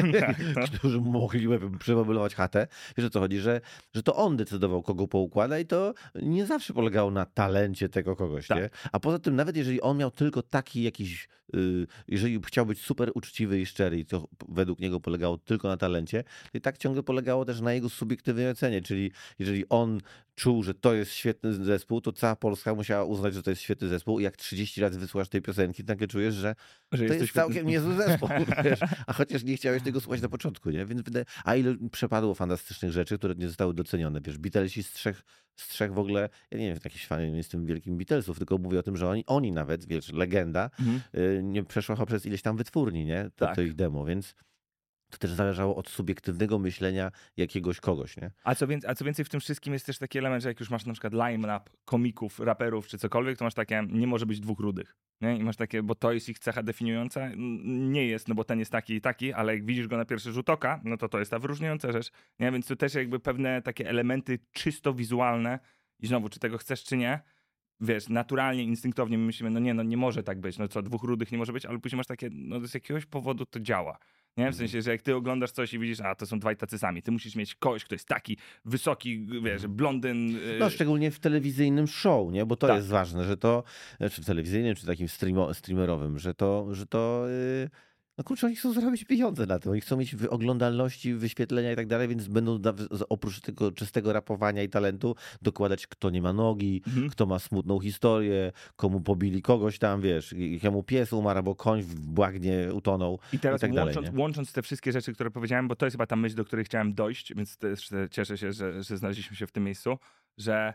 którzy mogli przemeblować chatę. Wiesz o co chodzi, że to on decydował, kogo poukłada i to nie zawsze polegało na talencie tego kogoś, nie? A poza tym, nawet jeżeli on miał tylko taki jakiś, jeżeli chciał być super uczciwy i szczery i to według niego polegało tylko na talencie, to i tak ciągle polegało też na jego subiektywnej ocenie, czyli jeżeli on czuł, że to jest świetny zespół, to cała Polska musiała uznać, że to jest świetny zespół i jak 30 razy wysłuchasz tej piosenki, to nagle czujesz, że to jest całkiem niezły zespół, wiesz? A chociaż nie chciałeś tego słuchać na początku, nie? Więc a ile przepadło fantastycznych rzeczy, które nie zostały docenione, wiesz? Beatlesi z trzech w ogóle, ja nie wiem, jakiś fan jestem wielkim Beatlesów, tylko mówię o tym, że oni nawet, wiesz, legenda, nie przeszła przez ileś tam wytwórni, nie? To ich demo, więc to też zależało od subiektywnego myślenia jakiegoś kogoś, nie? A co więcej, w tym wszystkim jest też taki element, że jak już masz na przykład line-up komików, raperów czy cokolwiek, to masz takie, nie może być dwóch rudych. Nie? I masz takie, bo to jest ich cecha definiująca. Nie jest, no bo ten jest taki i taki, ale jak widzisz go na pierwszy rzut oka, no to jest ta wyróżniająca rzecz. Nie? Więc to też jakby pewne takie elementy czysto wizualne i znowu, czy tego chcesz, czy nie, wiesz, naturalnie, instynktownie my myślimy, no nie może tak być, no co, dwóch rudych nie może być, ale później masz takie, no z jakiegoś powodu to działa. Nie? W sensie, że jak ty oglądasz coś i widzisz, a to są dwaj tacy sami, ty musisz mieć kogoś, kto jest taki wysoki, wiesz, blondyn. No szczególnie w telewizyjnym show, nie? Bo to Tak. jest ważne, że to, czy w telewizyjnym, czy takim streamerowym, że to no kurczę, oni chcą zarobić pieniądze na tym, oni chcą mieć oglądalności, wyświetlenia i tak dalej, więc będą oprócz tego czystego rapowania i talentu dokładać, kto nie ma nogi, kto ma smutną historię, komu pobili kogoś tam, wiesz, jakiemu pies umarł, albo koń w bagnie utonął I teraz i tak dalej, łącząc te wszystkie rzeczy, które powiedziałem, bo to jest chyba ta myśl, do której chciałem dojść, więc też cieszę się, że znaleźliśmy się w tym miejscu, że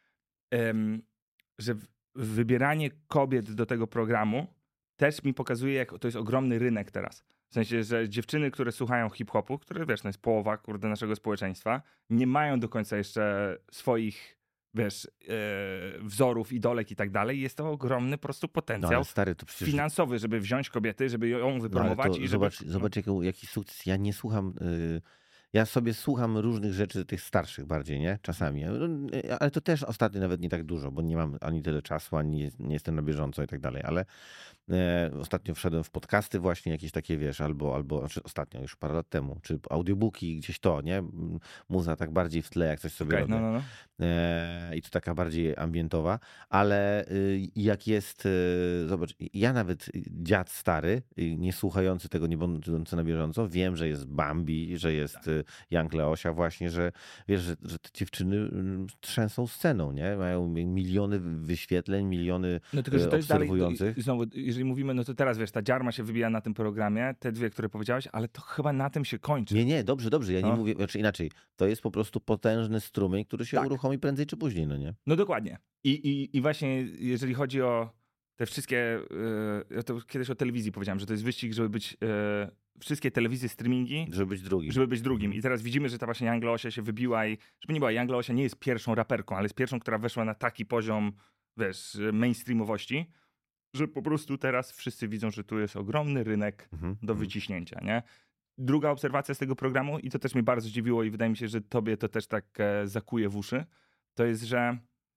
wybieranie kobiet do tego programu też mi pokazuje, jak to jest ogromny rynek teraz. W sensie, że dziewczyny, które słuchają hip-hopu, które wiesz, no jest połowa naszego społeczeństwa, nie mają do końca jeszcze swoich, wiesz, wzorów, idolek i tak dalej. Jest to ogromny po prostu potencjał ale stary, to przecież finansowy, żeby wziąć kobietę, żeby ją wypromować. I zobacz jaki sukces. Ja nie słucham... Ja sobie słucham różnych rzeczy, tych starszych bardziej, nie? Czasami. Ale to też ostatnio nawet nie tak dużo, bo nie mam ani tyle czasu, ani nie jestem na bieżąco i tak dalej, ale ostatnio wszedłem w podcasty właśnie jakieś takie, wiesz, albo znaczy ostatnio, już parę lat temu, czy audiobooki, gdzieś to, nie? Muza tak bardziej w tle, jak coś sobie robię. No. I to taka bardziej ambientowa, ale jak jest, zobacz, ja nawet dziad stary, nie słuchający tego, nie będący na bieżąco, wiem, że jest Bambi, że jest Young Leosia właśnie, że wiesz, że te dziewczyny trzęsą sceną, nie? Mają miliony wyświetleń, miliony no tylko, że to obserwujących. Jest dalej, znowu, jeżeli mówimy, no to teraz wiesz, ta dziarma się wybija na tym programie, te dwie, które powiedziałeś, ale to chyba na tym się kończy. Nie, dobrze, ja nie mówię, znaczy inaczej, to jest po prostu potężny strumień, który się uruchomi prędzej czy później, no nie? No dokładnie. I właśnie jeżeli chodzi o te wszystkie, ja to kiedyś o telewizji powiedziałem, że to jest wyścig, żeby być wszystkie telewizje, streamingi, żeby być drugim. I teraz widzimy, że ta właśnie Young Leosia się wybiła i żeby nie była, Young Leosia nie jest pierwszą raperką, ale jest pierwszą, która weszła na taki poziom, wiesz, mainstreamowości, że po prostu teraz wszyscy widzą, że tu jest ogromny rynek do wyciśnięcia, nie? Druga obserwacja z tego programu, i to też mnie bardzo zdziwiło i wydaje mi się, że tobie to też tak zakuje w uszy, to jest, że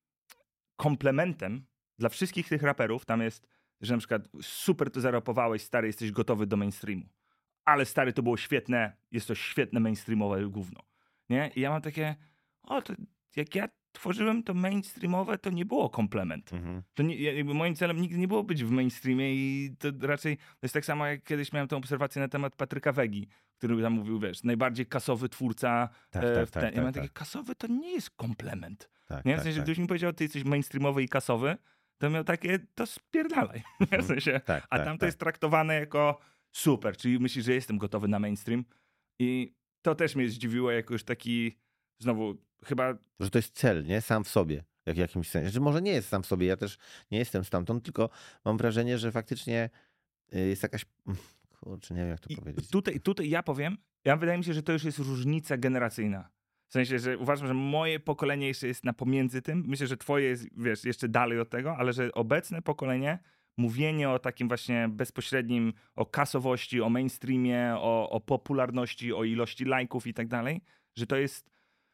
komplementem dla wszystkich tych raperów tam jest, że na przykład super to zarapowałeś, stary, jesteś gotowy do mainstreamu. Ale stary, to było świetne, jest to świetne mainstreamowe gówno. Nie? I ja mam takie, to jak ja tworzyłem to mainstreamowe, to nie było komplement. To nie, jakby moim celem nigdy nie było być w mainstreamie i to raczej, to jest tak samo jak kiedyś miałem tę obserwację na temat Patryka Wegi, który tam mówił, wiesz, najbardziej kasowy twórca. Ja mam takie, kasowy to nie jest komplement. Nie? W sensie, gdybyś mi powiedział, ty jesteś mainstreamowy i kasowy, to miał takie, to spierdalaj. W sensie, a tam to jest traktowane jako super, czyli myślisz, że jestem gotowy na mainstream. I to też mnie zdziwiło jako już taki, znowu, chyba... Że to jest cel, nie? Sam w sobie, w jakimś sensie. Że może nie jest sam w sobie, ja też nie jestem stamtąd, tylko mam wrażenie, że faktycznie jest jakaś... Kurczę, nie wiem jak to powiedzieć. Tutaj ja powiem, wydaje mi się, że to już jest różnica generacyjna. W sensie, że uważam, że moje pokolenie jeszcze jest na pomiędzy tym. Myślę, że twoje jest, wiesz, jeszcze dalej od tego, ale że obecne pokolenie, mówienie o takim właśnie bezpośrednim, o kasowości, o mainstreamie, o popularności, o ilości lajków i tak dalej, że to jest,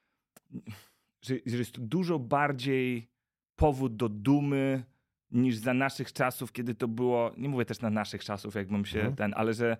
że jest dużo bardziej powód do dumy niż za naszych czasów, kiedy to było, nie mówię też na naszych czasów, jakbym się ale że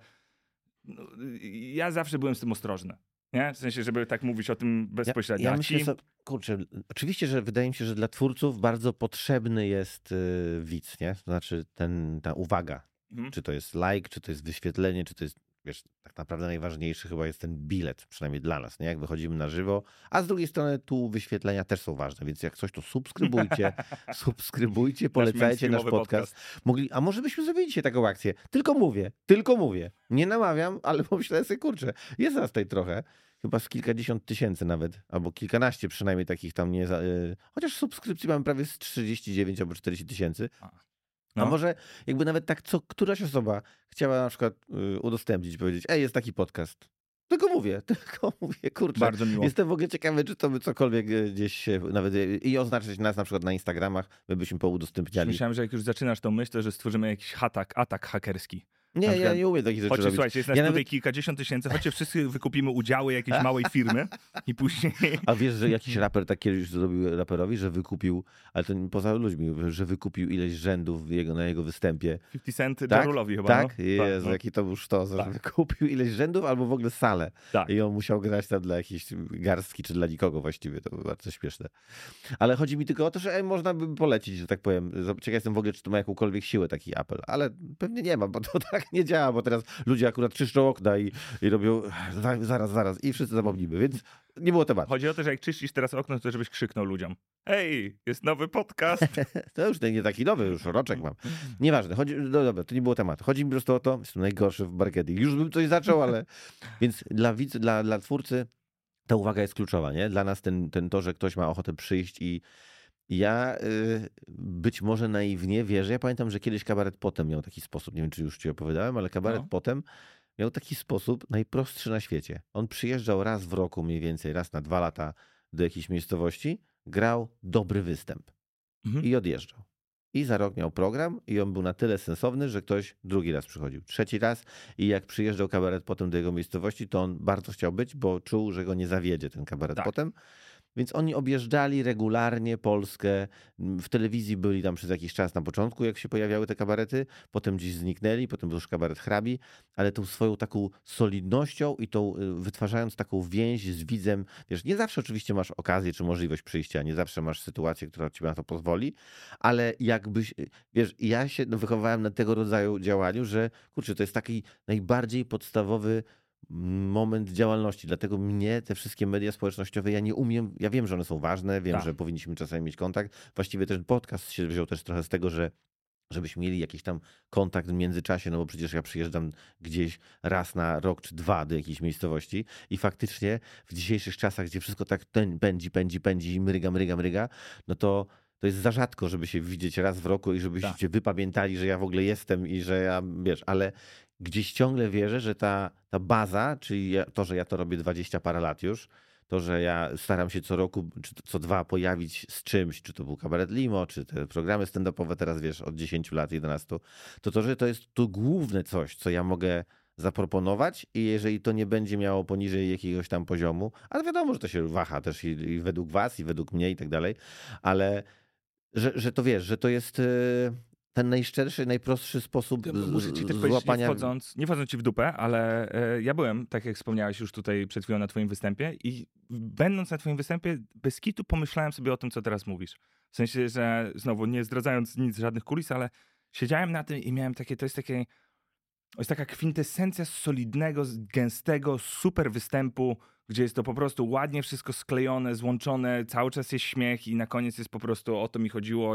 ja zawsze byłem z tym ostrożny. Nie? W sensie, żeby tak mówić o tym bezpośrednio. Ja myślę sobie, kurczę, oczywiście, że wydaje mi się, że dla twórców bardzo potrzebny jest widz, nie? To znaczy ta uwaga. Czy to jest like, czy to jest wyświetlenie, czy to jest, wiesz, tak naprawdę najważniejszy chyba jest ten bilet, przynajmniej dla nas, nie? Jak wychodzimy na żywo, a z drugiej strony tu wyświetlenia też są ważne, więc jak coś to subskrybujcie, polecajcie nasz podcast. A może byśmy zrobili dzisiaj taką akcję? Tylko mówię. Nie namawiam, ale pomyślałem sobie, kurczę, jest nas tutaj trochę. Chyba z kilkadziesiąt tysięcy nawet, albo kilkanaście przynajmniej takich tam chociaż subskrypcji mamy prawie z 39 albo 40 tysięcy. A może jakby nawet tak któraś osoba chciała na przykład udostępnić, powiedzieć, jest taki podcast. Tylko mówię, kurczę. Bardzo miło. Jestem w ogóle ciekawy, czy to by cokolwiek gdzieś się nawet i oznaczyć nas na przykład na Instagramach, my byśmy poudostępniali. Myślałem, że jak już zaczynasz tą myśl, to że stworzymy jakiś atak hakerski. Nie, ja nie umiem takich rzeczy Chodźcie, robić. słuchajcie, jest nas tutaj kilkadziesiąt tysięcy, chodźcie wszyscy wykupimy udziały jakiejś małej firmy i później... A wiesz, że jakiś raper tak kiedyś zrobił raperowi, że wykupił, ale to poza ludźmi, że wykupił ileś rzędów na jego występie. 50 Cent Tak? Jarulowi chyba, Tak? no? Jezu, jaki to był sztos, że wykupił ileś rzędów albo w ogóle salę. Tak. I on musiał grać tam dla jakiejś garstki, czy dla nikogo właściwie. To było bardzo śmieszne. Ale chodzi mi tylko o to, że można by polecić, że tak powiem. Ciekaw jestem w ogóle, czy to ma jakąkolwiek siłę taki apel. Ale pewnie nie ma, bo to tak nie działa, bo teraz ludzie akurat czyszczą okna i robią zaraz i wszyscy zapomnimy, więc nie było tematu. Chodzi o to, że jak czyścisz teraz okno, to żebyś krzyknął ludziom. Hej, jest nowy podcast. To już nie taki nowy, już roczek mam. Nieważne, no dobra, to nie było tematu. Chodzi mi po prostu o to, jestem najgorszy w marketing. Już bym coś zaczął, ale... Więc dla twórcy ta uwaga jest kluczowa, nie? Dla nas to, że ktoś ma ochotę przyjść i ja być może naiwnie wierzę. Ja pamiętam, że kiedyś Kabaret Potem miał taki sposób, nie wiem, czy już ci opowiadałem, ale Kabaret Potem miał taki sposób najprostszy na świecie. On przyjeżdżał raz w roku mniej więcej, raz na 2 lata do jakiejś miejscowości, grał dobry występ i odjeżdżał. I za rok miał program i on był na tyle sensowny, że ktoś drugi raz przychodził, trzeci raz i jak przyjeżdżał Kabaret Potem do jego miejscowości, to on bardzo chciał być, bo czuł, że go nie zawiedzie ten Kabaret Potem. Więc oni objeżdżali regularnie Polskę. W telewizji byli tam przez jakiś czas na początku, jak się pojawiały te kabarety. Potem gdzieś zniknęli, potem był już kabaret hrabi, ale tą swoją taką solidnością i tą wytwarzając taką więź z widzem. Wiesz, nie zawsze oczywiście masz okazję czy możliwość przyjścia, nie zawsze masz sytuację, która ci na to pozwoli, ale jakbyś, wiesz, ja się wychowałem na tego rodzaju działaniu, że kurczę, to jest taki najbardziej podstawowy moment działalności. Dlatego mnie te wszystkie media społecznościowe, ja nie umiem, ja wiem, że one są ważne, wiem, że powinniśmy czasami mieć kontakt. Właściwie ten podcast się wziął też trochę z tego, żebyśmy mieli jakiś tam kontakt w międzyczasie, no bo przecież ja przyjeżdżam gdzieś raz na rok czy 2 do jakiejś miejscowości i faktycznie w dzisiejszych czasach, gdzie wszystko tak pędzi i mryga, no to jest za rzadko, żeby się widzieć raz w roku i żebyście wy pamiętali, że ja w ogóle jestem i że ja, wiesz, ale gdzieś ciągle wierzę, że ta baza, czyli to, że ja to robię 20 parę lat już, to, że ja staram się co roku, czy co 2 pojawić z czymś, czy to był Kabaret Limo, czy te programy stand-upowe teraz, wiesz, od 10 lat, 11, to, że to jest to główne coś, co ja mogę zaproponować i jeżeli to nie będzie miało poniżej jakiegoś tam poziomu, ale wiadomo, że to się waha też i według was, i według mnie i tak dalej, ale że to wiesz, że to jest ten najszczerszy, najprostszy sposób Muszę ci też złapania... nie wchodząc ci w dupę, ale ja byłem, tak jak wspomniałeś już tutaj przed chwilą na twoim występie i będąc na twoim występie bez kitu pomyślałem sobie o tym, co teraz mówisz. W sensie, że znowu nie zdradzając nic, żadnych kulis, ale siedziałem na tym i miałem to jest taka kwintesencja solidnego, gęstego, super występu, gdzie jest to po prostu ładnie wszystko sklejone, złączone, cały czas jest śmiech i na koniec jest po prostu o to mi chodziło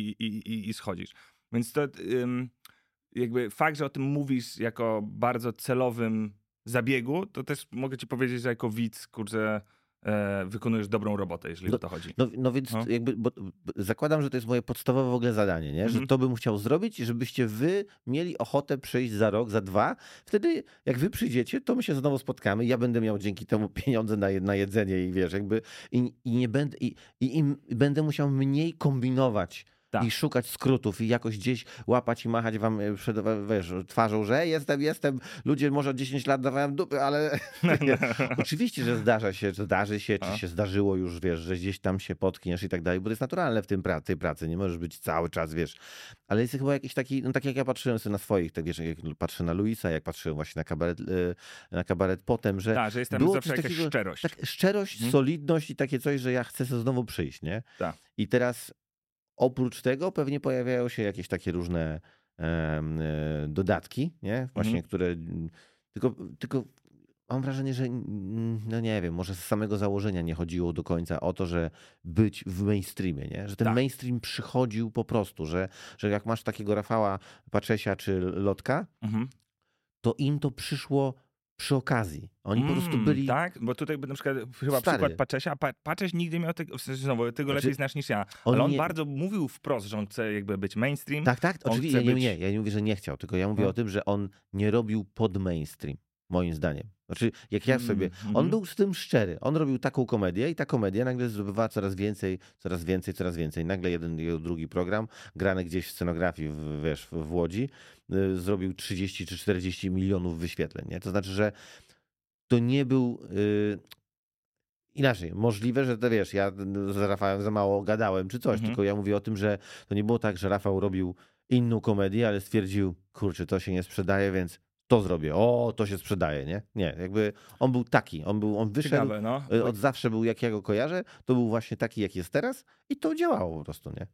i schodzisz. Więc to jakby fakt, że o tym mówisz jako bardzo celowym zabiegu, to też mogę ci powiedzieć, że jako widz, kurczę, wykonujesz dobrą robotę, jeżeli o to chodzi. No więc jakby, bo zakładam, że to jest moje podstawowe w ogóle zadanie, nie? Że to bym chciał zrobić i żebyście wy mieli ochotę przyjść za rok, za 2. Wtedy jak wy przyjdziecie, to my się znowu spotkamy. Ja będę miał dzięki temu pieniądze na jedzenie i wiesz, jakby i nie będę i będę musiał mniej kombinować. I szukać skrótów i jakoś gdzieś łapać i machać wam wiesz, twarzą, że jestem. Ludzie może 10 lat dawałem dupy, ale oczywiście, że zdarzy się, czy się zdarzyło już, wiesz, że gdzieś tam się potkniesz i tak dalej, bo to jest naturalne w tej pracy, nie możesz być cały czas, wiesz. Ale jest chyba jakiś taki, no tak jak ja patrzyłem sobie na swoich, tak wiesz, jak patrzę na Luisa, jak patrzyłem właśnie na kabaret Potem, że że jest tam było zawsze jakaś takiego, szczerość. Tak, szczerość, solidność i takie coś, że ja chcę sobie znowu przyjść, nie? I teraz oprócz tego pewnie pojawiają się jakieś takie różne dodatki, nie? Właśnie, które tylko mam wrażenie, że no nie wiem, może z samego założenia nie chodziło do końca o to, że być w mainstreamie, nie? Że ten mainstream przychodził po prostu, że jak masz takiego Rafała Paczesia czy Lotka, to im to przyszło przy okazji. Oni po prostu byli... Tak? Bo tutaj na przykład chyba Stary. przykład Paczesia. Pacześ nigdy nie miał tego, w sensie znowu, ty go lepiej znasz niż ja, on ale on nie- bardzo mówił wprost, że on chce jakby być mainstream. Tak, On oczywiście. chce być... Ja nie mówię, że nie chciał, tylko ja mówię No. o tym, że on nie robił pod mainstream, moim zdaniem. Znaczy, jak ja sobie... On był z tym szczery. On robił taką komedię i ta komedia nagle zdobywała coraz więcej. Nagle jeden i drugi program, grany gdzieś w scenografii, w Łodzi, zrobił 30 czy 40 milionów wyświetleń. Nie? To znaczy, że to nie był... Inaczej, możliwe, że to wiesz, ja z Rafałem za mało gadałem czy coś, tylko ja mówię o tym, że to nie było tak, że Rafał robił inną komedię, ale stwierdził, kurczę, to się nie sprzedaje, więc to zrobię. O, to się sprzedaje, nie? Nie, jakby on był taki, on wyszedł, Ciekawe, no. od zawsze był, jak ja go kojarzę, to był właśnie taki, jak jest teraz i to działało po prostu, nie?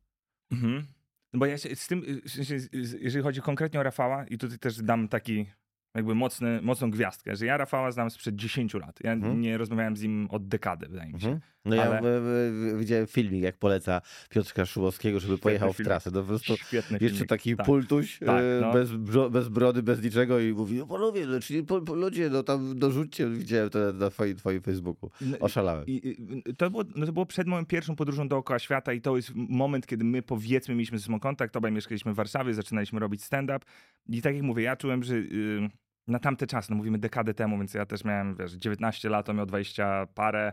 No bo ja się z tym, jeżeli chodzi konkretnie o Rafała, i tutaj też dam taki jakby mocną gwiazdkę, że ja Rafała znam sprzed 10 lat. Ja nie rozmawiałem z nim od dekady, wydaje mi się. No ale... ja widziałem filmik, jak poleca Piotrka Szumowskiego, żeby pojechał w trasę. To po prostu świetny jeszcze filmik. taki tak. pultuś, Tak, no. bez brody, bez niczego i mówi, no panowie, no, czyli ludzie, no tam dorzućcie, widziałem to na twoim Facebooku. Oszalałem. To było przed moją pierwszą podróżą dookoła świata i to jest moment, kiedy my powiedzmy mieliśmy ze sobą kontakt, obaj mieszkaliśmy w Warszawie, zaczynaliśmy robić stand-up i tak jak mówię, ja czułem, że na tamte czasy, no mówimy dekadę temu, więc ja też miałem, 19 lat, on miał 20 parę,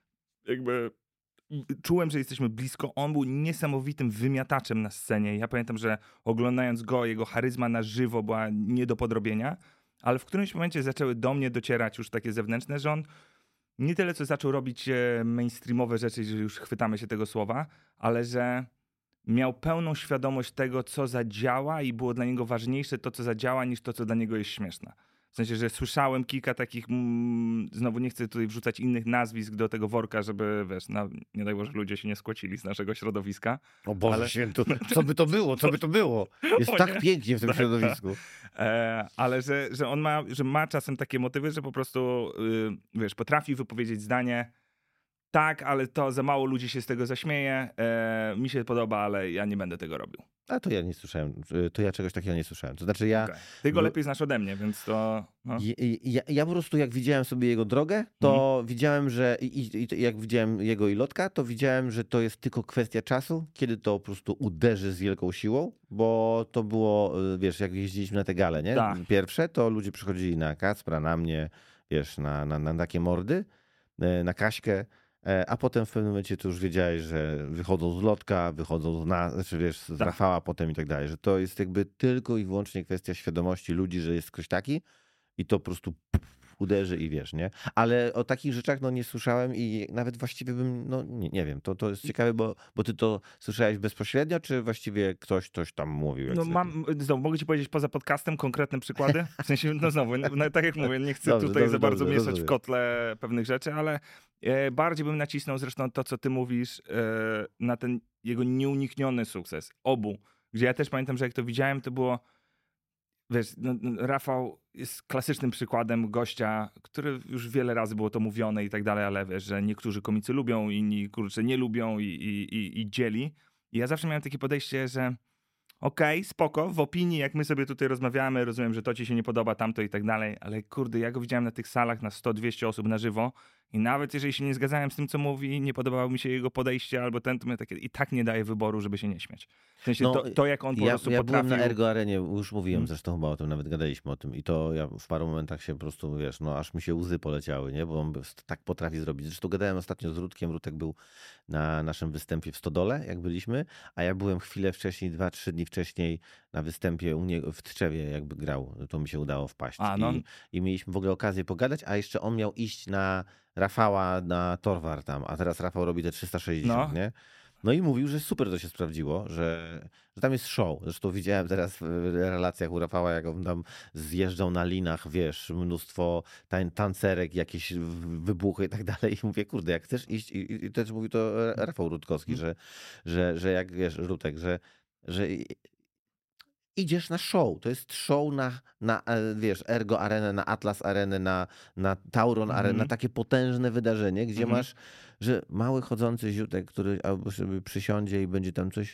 jakby czułem, że jesteśmy blisko. On był niesamowitym wymiataczem na scenie. Ja pamiętam, że oglądając go, jego charyzma na żywo była nie do podrobienia, ale w którymś momencie zaczęły do mnie docierać już takie zewnętrzne, że on nie tyle, co zaczął robić mainstreamowe rzeczy, że już chwytamy się tego słowa, ale że miał pełną świadomość tego, co zadziała i było dla niego ważniejsze to, co zadziała, niż to, co dla niego jest śmieszne. W sensie, że słyszałem kilka takich, znowu nie chcę tutaj wrzucać innych nazwisk do tego worka, żeby, wiesz, nie daj Boże, ludzie się nie skłócili z naszego środowiska. O Boże święto, co by to było? Jest tak pięknie w tym środowisku. Ale że ma czasem takie motywy, że po prostu, wiesz, potrafi wypowiedzieć zdanie, tak, ale to za mało ludzi się z tego zaśmieje, mi się podoba, ale ja nie będę tego robił. A to ja nie słyszałem, to ja czegoś takiego nie słyszałem. To znaczy ja... Okay. Ty go lepiej znasz ode mnie, więc to... No. Ja po prostu jak widziałem sobie jego drogę, to widziałem, że jak widziałem jego ilotka, to widziałem, że to jest tylko kwestia czasu, kiedy to po prostu uderzy z wielką siłą, bo to było, wiesz, jak jeździliśmy na te gale, nie? Tak. Pierwsze, to ludzie przychodzili na Kacpra, na mnie, wiesz, na takie mordy, na Kaśkę, a potem w pewnym momencie to już wiedziałeś, że wychodzą z Lotka, wychodzą znaczy wiesz, z Rafała potem i tak dalej, że to jest jakby tylko i wyłącznie kwestia świadomości ludzi, że jest ktoś taki i to po prostu uderzy i wiesz, nie? Ale o takich rzeczach nie słyszałem i nawet właściwie bym, nie wiem, to jest ciekawe, bo ty to słyszałeś bezpośrednio, czy właściwie ktoś coś tam mówił? Znowu, mogę ci powiedzieć poza podcastem konkretne przykłady? W sensie, znowu, tak jak mówię, nie chcę tutaj za bardzo mieszać w kotle pewnych rzeczy, ale bardziej bym nacisnął zresztą to, co ty mówisz, na ten jego nieunikniony sukces. Obu. Gdzie ja też pamiętam, że jak to widziałem, to było, wiesz, Rafał jest klasycznym przykładem gościa, który już wiele razy było to mówione i tak dalej, ale wiesz, że niektórzy komicy lubią, inni kurczę nie lubią i dzieli. I ja zawsze miałem takie podejście, że okej, spoko, w opinii, jak my sobie tutaj rozmawiamy, rozumiem, że to ci się nie podoba, tamto i tak dalej, ale kurde, ja go widziałem na tych salach na 100-200 osób na żywo i nawet jeżeli się nie zgadzałem z tym, co mówi, nie podobało mi się jego podejście albo ten, to mnie takie, i tak nie daje wyboru, żeby się nie śmiać. W sensie to jak on po prostu ja potrafił... byłem na Ergo Arenie, już mówiłem zresztą chyba o tym, nawet gadaliśmy o tym i to ja w paru momentach się po prostu, wiesz, aż mi się łzy poleciały, nie? Bo on tak potrafi zrobić. Zresztą gadałem ostatnio z Rutkiem, Rutek był na naszym występie w Stodole, jak byliśmy, a ja byłem chwilę wcześniej, 2-3 dni wcześniej na występie u niego w Tczewie, jakby grał, to mi się udało wpaść. I mieliśmy w ogóle okazję pogadać, a jeszcze on miał iść na Rafała na Torwar tam, a teraz Rafał robi te 360, nie? No i mówił, że super to się sprawdziło, że tam jest show. Zresztą widziałem teraz w relacjach u Rafała, jak on tam zjeżdżał na linach, wiesz, mnóstwo tancerek, jakieś wybuchy i tak dalej. I mówię, kurde, jak chcesz iść, i też mówił to Rafał Rutkowski, że jak wiesz, Rutek, że idziesz na show. To jest show na wiesz, Ergo Arenę, na Atlas Arenę, na Tauron Arenę, na takie potężne wydarzenie, gdzie masz, że mały chodzący ziutek, który albo sobie przysiądzie i będzie tam coś,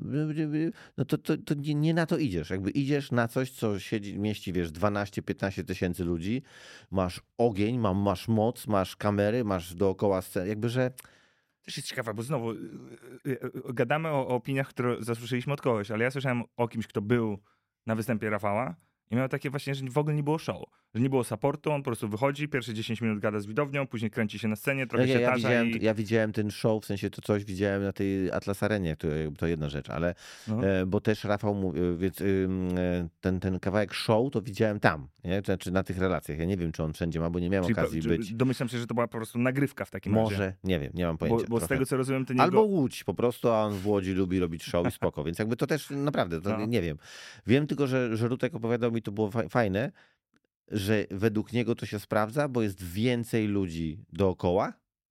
no to nie na to idziesz. Jakby idziesz na coś, co mieści, wiesz, 12-15 tysięcy ludzi, masz ogień, masz moc, masz kamery, masz dookoła scenę, jakby, że Też jest ciekawe, bo znowu gadamy o opiniach, które zasłyszeliśmy od kogoś, ale ja słyszałem o kimś, kto był na występie Rafała i miał takie właśnie, że w ogóle nie było show. Że nie było supportu, on po prostu wychodzi, pierwsze 10 minut gada z widownią, później kręci się na scenie, trochę się tarza ja widziałem ten show, w sensie to coś widziałem na tej Atlas Arenie, to jedna rzecz, ale bo też Rafał mówił, więc ten kawałek show to widziałem tam, nie? Znaczy na tych relacjach. Ja nie wiem, czy on wszędzie ma, bo nie miałem okazji być. Domyślam się, że to była po prostu nagrywka w takim razie. Może, nie wiem, nie mam pojęcia. Bo z tego, co rozumiem, to nie albo Łódź po prostu, a on w Łodzi lubi robić show i spoko, więc jakby to też naprawdę, to nie wiem. Wiem tylko, że Rutek opowiadał mi, to było fajne, że według niego to się sprawdza, bo jest więcej ludzi dookoła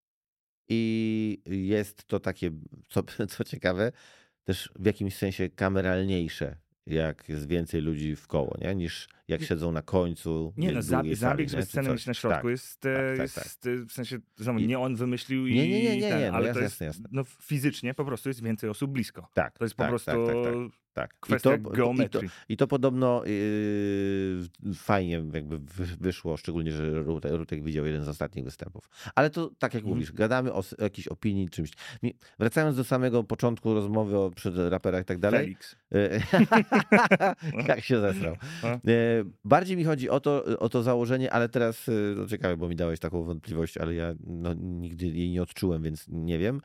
i jest to takie, co ciekawe, też w jakimś sensie kameralniejsze, jak jest więcej ludzi w koło, nie? Niż jak siedzą na końcu. Nie, no zabieg, żeby sceny mieć na środku jest w sensie, nie on wymyślił ale to jest, jasne. No fizycznie po prostu jest więcej osób blisko. Tak, to jest po prostu tak. kwestia geometrii. I to podobno fajnie jakby wyszło, szczególnie, że Rutek widział jeden z ostatnich występów. Ale to tak jak mówisz, gadamy o jakiejś opinii, czymś. Wracając do samego początku rozmowy przy raperach i tak dalej. Felix. Jak się zesrał. Bardziej mi chodzi o to założenie, ale teraz to ciekawe, bo mi dałeś taką wątpliwość, ale ja nigdy jej nie odczułem, więc nie wiem.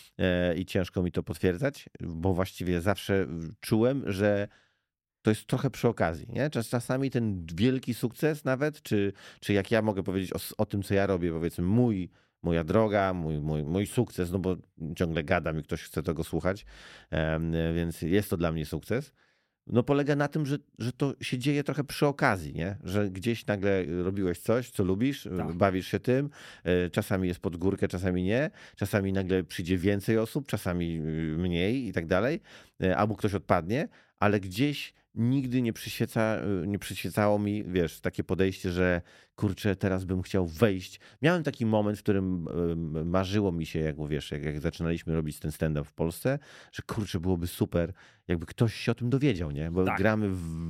I ciężko mi to potwierdzać, bo właściwie zawsze czułem, że to jest trochę przy okazji. Nie? Czasami ten wielki sukces nawet, czy jak ja mogę powiedzieć o tym, co ja robię, powiedzmy moja droga, mój sukces, no bo ciągle gadam i ktoś chce tego słuchać, więc jest to dla mnie sukces. No polega na tym, że to się dzieje trochę przy okazji, nie? Że gdzieś nagle robiłeś coś, co lubisz, bawisz się tym, czasami jest pod górkę, czasami nie, czasami nagle przyjdzie więcej osób, czasami mniej i tak dalej, albo ktoś odpadnie, ale gdzieś nigdy nie przyświecało mi, wiesz, takie podejście, że kurczę, teraz bym chciał wejść. Miałem taki moment, w którym marzyło mi się, jak zaczynaliśmy robić ten stand-up w Polsce, że kurczę, byłoby super, jakby ktoś się o tym dowiedział, nie? Bo gramy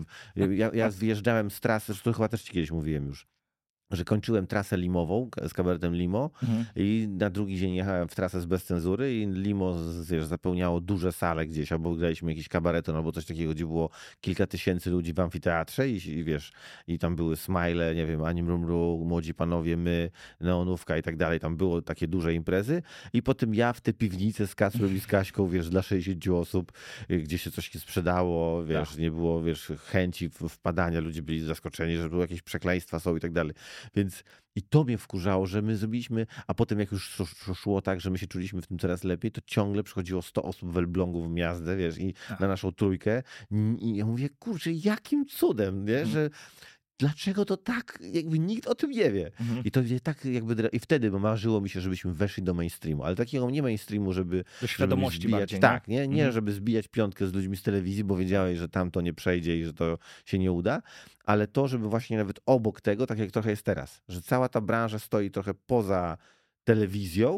ja wyjeżdżałem z trasy, zresztą chyba też ci kiedyś mówiłem już, że kończyłem trasę limową z kabaretem Limo i na drugi dzień jechałem w trasę z Bez Cenzury i Limo zapełniało duże sale gdzieś, albo graliśmy jakiś kabareton, albo coś takiego, gdzie było kilka tysięcy ludzi w amfiteatrze i wiesz, i tam były Smile, nie wiem, Anim Rumru, Młodzi Panowie, my, Neonówka i tak dalej, tam było takie duże imprezy i potem ja w te piwnice z Kacprem i z Kaśką, wiesz, dla 60 osób, gdzie się coś sprzedało, wiesz, nie było, wiesz, chęci wpadania, ludzie byli zaskoczeni, że były jakieś przekleństwa są i tak dalej. Więc i to mnie wkurzało, że my zrobiliśmy, a potem jak już szło tak, że my się czuliśmy w tym coraz lepiej, to ciągle przychodziło 100 osób w Elblągu w Miazdę, wiesz, i na naszą trójkę. I ja mówię, kurczę, jakim cudem, nie? Że dlaczego to tak, jakby nikt o tym nie wie. I to tak jakby, i wtedy marzyło mi się, żebyśmy weszli do mainstreamu, ale takiego nie mainstreamu, żeby do świadomości zbijać, bardziej, tak, nie żeby zbijać piątkę z ludźmi z telewizji, bo wiedziałeś, że tam to nie przejdzie i że to się nie uda, ale to, żeby właśnie nawet obok tego, tak jak trochę jest teraz, że cała ta branża stoi trochę poza telewizją,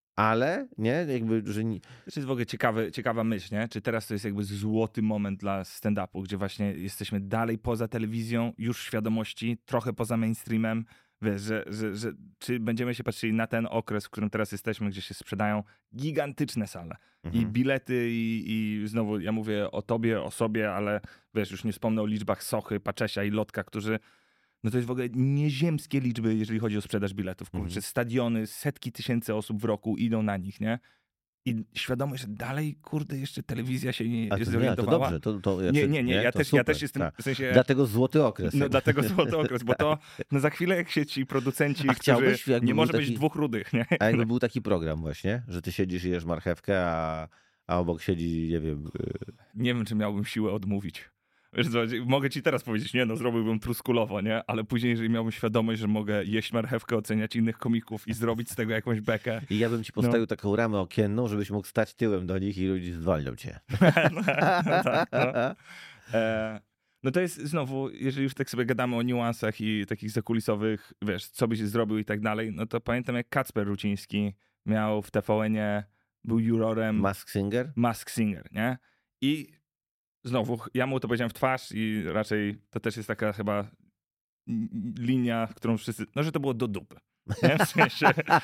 ale nie, jakby, że... To jest w ogóle ciekawa myśl, nie? Czy teraz to jest jakby złoty moment dla stand-upu, gdzie właśnie jesteśmy dalej poza telewizją, już świadomości, trochę poza mainstreamem, wiesz, że czy będziemy się patrzyli na ten okres, w którym teraz jesteśmy, gdzie się sprzedają gigantyczne sale i bilety i znowu ja mówię o tobie, o sobie, ale wiesz, już nie wspomnę o liczbach Sochy, Paczesia i Lotka, którzy no to jest w ogóle nieziemskie liczby, jeżeli chodzi o sprzedaż biletów. Kurczę, stadiony, setki tysięcy osób w roku idą na nich, nie? I świadomość, że dalej, kurde, jeszcze telewizja się nie zorientowała. To dobrze, ja też jestem, w sensie... Dlatego złoty okres. No dlatego złoty okres, bo to no za chwilę jak się ci producenci, którzy nie może być dwóch rudych, nie? A jakby był taki program właśnie, że ty siedzisz i jesz marchewkę, a obok siedzi, nie wiem... Nie wiem, czy miałbym siłę odmówić. Wiesz co, mogę ci teraz powiedzieć, nie, no zrobiłbym truskulowo, nie? Ale później, jeżeli miałbym świadomość, że mogę jeść marchewkę, oceniać innych komików i zrobić z tego jakąś bekę. I ja bym ci postawił taką ramę okienną, żebyś mógł stać tyłem do nich i ludzie zwalnią cię. No to jest znowu, jeżeli już tak sobie gadamy o niuansach i takich zakulisowych, wiesz, co byś zrobił i tak dalej, no to pamiętam jak Kacper Ruciński miał w TVN-ie, był jurorem Mask Singer, nie? I znowu, ja mu to powiedziałem w twarz i raczej to też jest taka chyba linia, którą wszyscy, no że to było do dupy. Nie? W sensie,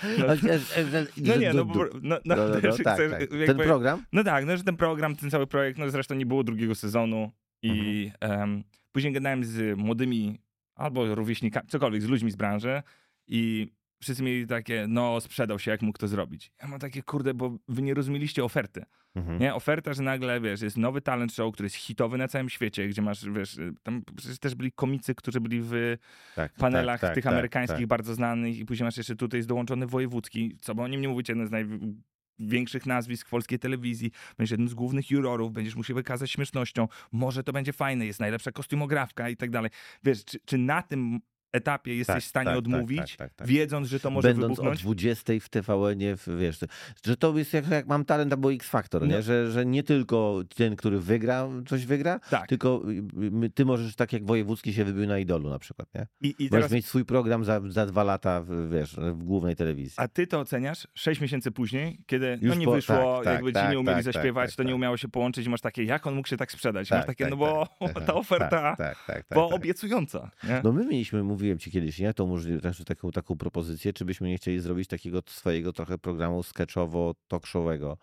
no nie, tak. Ten program? No tak, no że ten program, ten cały projekt, no zresztą nie było drugiego sezonu i później gadałem z młodymi albo rówieśnikami, cokolwiek, z ludźmi z branży i wszyscy mieli takie, no sprzedał się, jak mógł to zrobić. Ja mam takie, kurde, bo wy nie rozumieliście oferty. Nie? Oferta, że nagle, wiesz, jest nowy talent show, który jest hitowy na całym świecie, gdzie masz, wiesz, tam przecież też byli komicy, którzy byli w panelach tych amerykańskich bardzo znanych i później masz jeszcze tutaj jest dołączony Wojewódzki, co, bo o nim nie mówicie, jeden z największych nazwisk w polskiej telewizji, będziesz jednym z głównych jurorów, będziesz musiał wykazać śmiesznością, może to będzie fajne, jest najlepsza kostiumografka i tak dalej. Wiesz, czy na tym etapie jesteś w stanie odmówić, wiedząc, że to może będąc wybuchnąć? o 20 w TVN-ie, wiesz, że to jest jak mam talent albo X-Factor, nie? Że nie tylko ten, który wygra, coś wygra, tylko ty możesz, tak jak Wojewódzki się wybił na Idolu na przykład, nie? I możesz mieć swój program za 2 lata, wiesz, w głównej telewizji. A ty to oceniasz 6 miesięcy później, kiedy już nie wyszło, jakby ci nie umieli zaśpiewać, to nie umiało się połączyć i masz takie, jak on mógł się tak sprzedać? Masz takie, no bo ta oferta była obiecująca. Nie? No my mieliśmy, mówiłem ci kiedyś, nie? To taką propozycję, czy byśmy nie chcieli zrobić takiego swojego trochę programu sketchowo-talkshowego.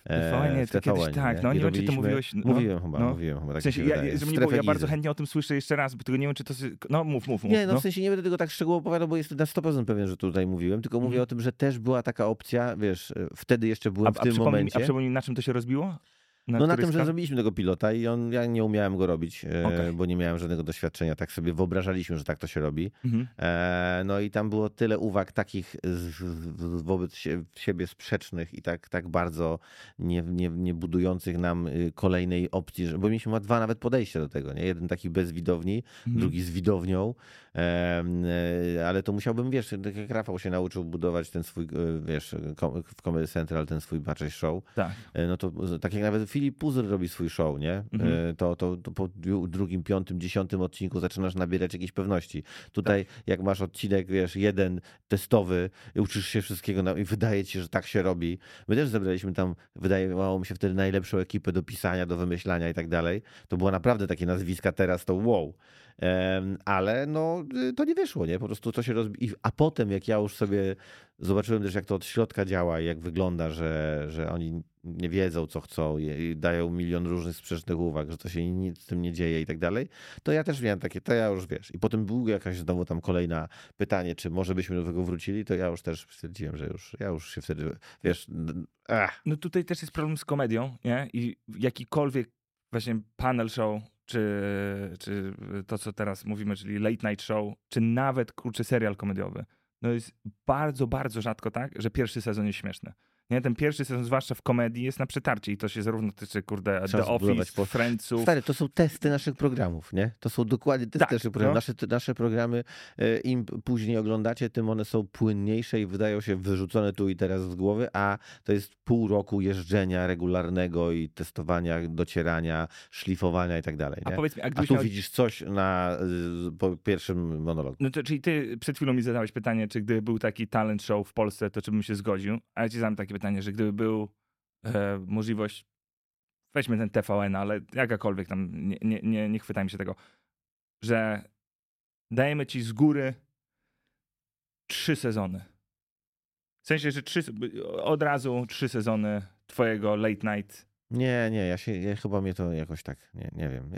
Tak, no nie wiem, czy ty mówiłeś. Mówiłem chyba. W sensie, ja bardzo chętnie o tym słyszę jeszcze raz, bo tylko nie wiem, czy to... No mów. Nie, w sensie nie będę tego tak szczegółowo opowiadał, bo jestem na 100% pewien, że tutaj mówiłem, tylko mówię o tym, że też była taka opcja, wiesz, wtedy jeszcze byłem w tym momencie. A przypomnij, na czym to się rozbiło? Na tym, że zrobiliśmy tego pilota i ja nie umiałem go robić, bo nie miałem żadnego doświadczenia. Tak sobie wyobrażaliśmy, że tak to się robi. No i tam było tyle uwag takich wobec siebie sprzecznych i tak bardzo nie budujących nam kolejnej opcji, bo mieliśmy 2 nawet podejścia do tego. Nie? Jeden taki bez widowni, drugi z widownią, ale to musiałbym, wiesz, tak jak Rafał się nauczył budować ten swój, wiesz, w Comedy Central ten swój patrzeć show. Tak. No to tak jak nawet Filip Puzyr robi swój show, nie? To po 2., 5., 10. odcinku zaczynasz nabierać jakiejś pewności. Tutaj jak masz odcinek, wiesz, 1 testowy, uczysz się wszystkiego i wydaje ci się, że tak się robi. My też zebraliśmy tam, wydawało mi się wtedy najlepszą ekipę do pisania, do wymyślania i tak dalej. To było naprawdę takie nazwiska, teraz to wow. Ale no to nie wyszło, nie? Po prostu to się a potem jak ja już sobie zobaczyłem też, jak to od środka działa i jak wygląda, że oni nie wiedzą, co chcą i dają milion różnych sprzecznych uwag, że to się nic z tym nie dzieje i tak dalej, to ja też miałem takie, to ja już wiesz. I potem było jakaś znowu tam kolejna pytanie, czy może byśmy do tego wrócili, to ja już też stwierdziłem, że ja już się wtedy, wiesz... No tutaj też jest problem z komedią, nie? I jakikolwiek właśnie panel show, czy to, co teraz mówimy, czyli late night show, czy nawet kurczę serial komediowy. No jest bardzo, bardzo rzadko tak, że pierwszy sezon jest śmieszny. Nie? Ten pierwszy sezon, zwłaszcza w komedii, jest na przetarcie i to się zarówno tyczy, kurde, The Office, Friendsów. Stary, to są testy naszych programów, nie? To są dokładnie testy naszych programów. Nasze programy, im później oglądacie, tym one są płynniejsze i wydają się wyrzucone tu i teraz z głowy, a to jest pół roku jeżdżenia regularnego i testowania, docierania, szlifowania i tak dalej. Nie? A powiedz mi, a tu widzisz coś po pierwszym monologu. No to, czyli ty przed chwilą mi zadałeś pytanie, czy gdyby był taki talent show w Polsce, to czy bym się zgodził? A ja ci zadam takie pytanie, że gdyby był możliwość, weźmy ten TVN, ale jakakolwiek tam, nie chwytajmy się tego, że dajemy ci z góry 3 sezony. W sensie, że od razu 3 sezony twojego late night. Nie, ja chyba mnie to jakoś tak, nie wiem.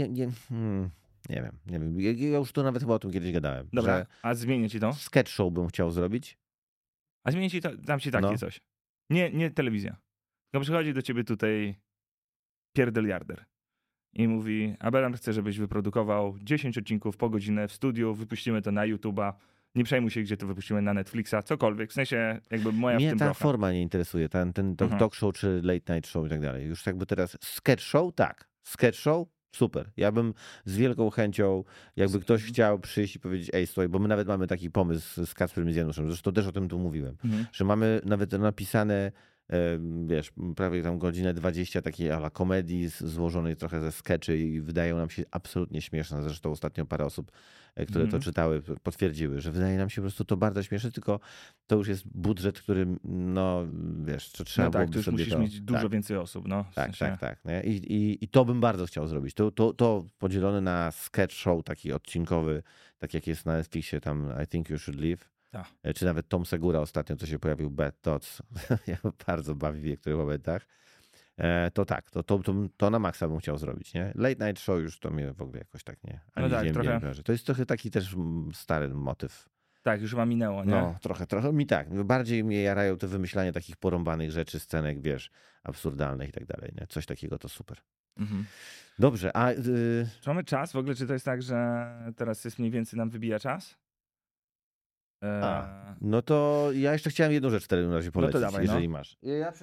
Nie wiem. Ja już to nawet chyba o tym kiedyś gadałem. Dobra, a zmienię ci to? Sketch show bym chciał zrobić. A zmienię ci to, dam ci takie coś. Nie telewizja. Tylko przychodzi do ciebie tutaj pierdeliarder i mówi, Abelan chce, żebyś wyprodukował 10 odcinków po godzinę w studiu, wypuścimy to na YouTube'a, nie przejmuj się, gdzie to wypuścimy na Netflixa, cokolwiek. W sensie jakby moja mnie w tym ta trochę. Forma nie interesuje, ten talk show czy late night show i tak dalej. Już jakby teraz sketch show, tak. Sketch show, super. Ja bym z wielką chęcią, jakby ktoś chciał przyjść i powiedzieć, ej, słuchaj, bo my nawet mamy taki pomysł z Kacprem i z Januszem, zresztą też o tym tu mówiłem, że mamy nawet napisane wiesz, prawie tam godzinę 20 takiej ala komedii złożonej trochę ze skeczy i wydają nam się absolutnie śmieszne. Zresztą ostatnio parę osób, które to czytały, potwierdziły, że wydaje nam się po prostu to bardzo śmieszne, tylko to już jest budżet, który, no wiesz, to trzeba byłoby to już sobie musisz mieć dużo więcej osób, no. W sensie... Tak. Nie? I to bym bardzo chciał zrobić. To podzielone na sketch show taki odcinkowy, tak jak jest na Netflixie, tam I Think You Should Leave. Tak. Czy nawet Tom Segura ostatnio, co się pojawił, Bad Tots. Ja bardzo bawi w niektórych momentach. To tak, to na maksa bym chciał zrobić, nie? Late Night Show już to mnie w ogóle jakoś tak nie. No tak, trochę. To jest trochę taki też stary motyw. Tak, już chyba minęło, nie? No, trochę mi tak. Bardziej mnie jarają te wymyślanie takich porąbanych rzeczy, scenek, wiesz, absurdalnych i tak dalej, nie? Coś takiego to super. Dobrze, a... Czy mamy czas w ogóle? Czy to jest tak, że teraz jest mniej więcej nam wybija czas? No to ja jeszcze chciałem jedną rzecz w takim razie polecić, dawaj, jeżeli masz.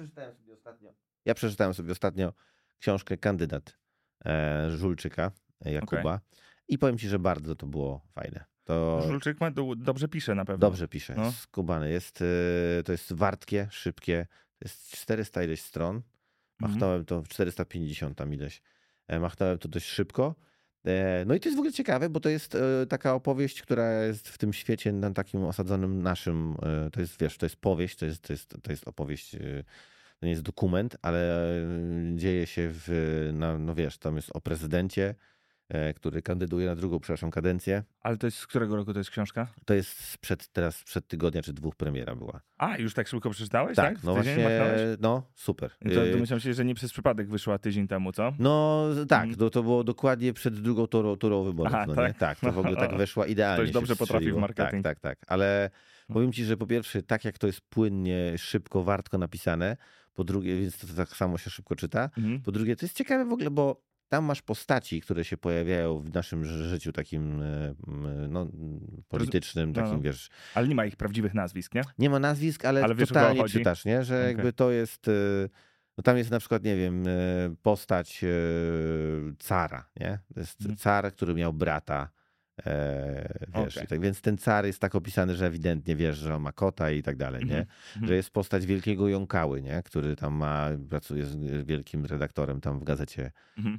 Ja przeczytałem sobie ostatnio książkę Kandydat Żulczyka, Jakuba i powiem ci, że bardzo to było fajne. Żulczyk dobrze pisze na pewno. Dobrze pisze, skubany jest. To jest wartkie, szybkie, to jest 400 ileś stron. Machnąłem to w 450 tam ileś. Machnąłem to dość szybko. No i to jest w ogóle ciekawe, bo to jest taka opowieść, która jest w tym świecie na takim osadzonym naszym, to jest, wiesz, to jest powieść, to jest opowieść, to nie jest dokument, ale dzieje się no wiesz, tam jest o prezydencie, który kandyduje na drugą, przepraszam, kadencję. Ale to jest z którego roku to jest książka? To jest sprzed tygodnia czy 2 premiera była. A, już tak szybko przeczytałeś, tak? Tak, no właśnie, machnąłeś? no super. To domyślam się, że nie przez przypadek wyszła tydzień temu, co? No tak, to było dokładnie przed drugą turą wyborów. Aha, no, tak? Nie? Tak, to w ogóle tak weszła idealnie. Ktoś dobrze potrafi w marketing. Tak. Ale powiem ci, że po pierwsze, tak jak to jest płynnie, szybko, wartko napisane, po drugie, więc to tak samo się szybko czyta. Po drugie, to jest ciekawe w ogóle, bo tam masz postaci, które się pojawiają w naszym życiu takim no, politycznym, takim wiesz... Ale nie ma ich prawdziwych nazwisk, nie? Nie ma nazwisk, ale wiesz, totalnie czytasz, nie? Że jakby to jest... No tam jest na przykład, nie wiem, postać cara, nie? To jest car, który miał brata, wiesz, i tak, więc ten car jest tak opisany, że ewidentnie wiesz, że on ma kota i tak dalej, nie? Że jest postać wielkiego jąkały, nie? Który tam pracuje z wielkim redaktorem tam w gazecie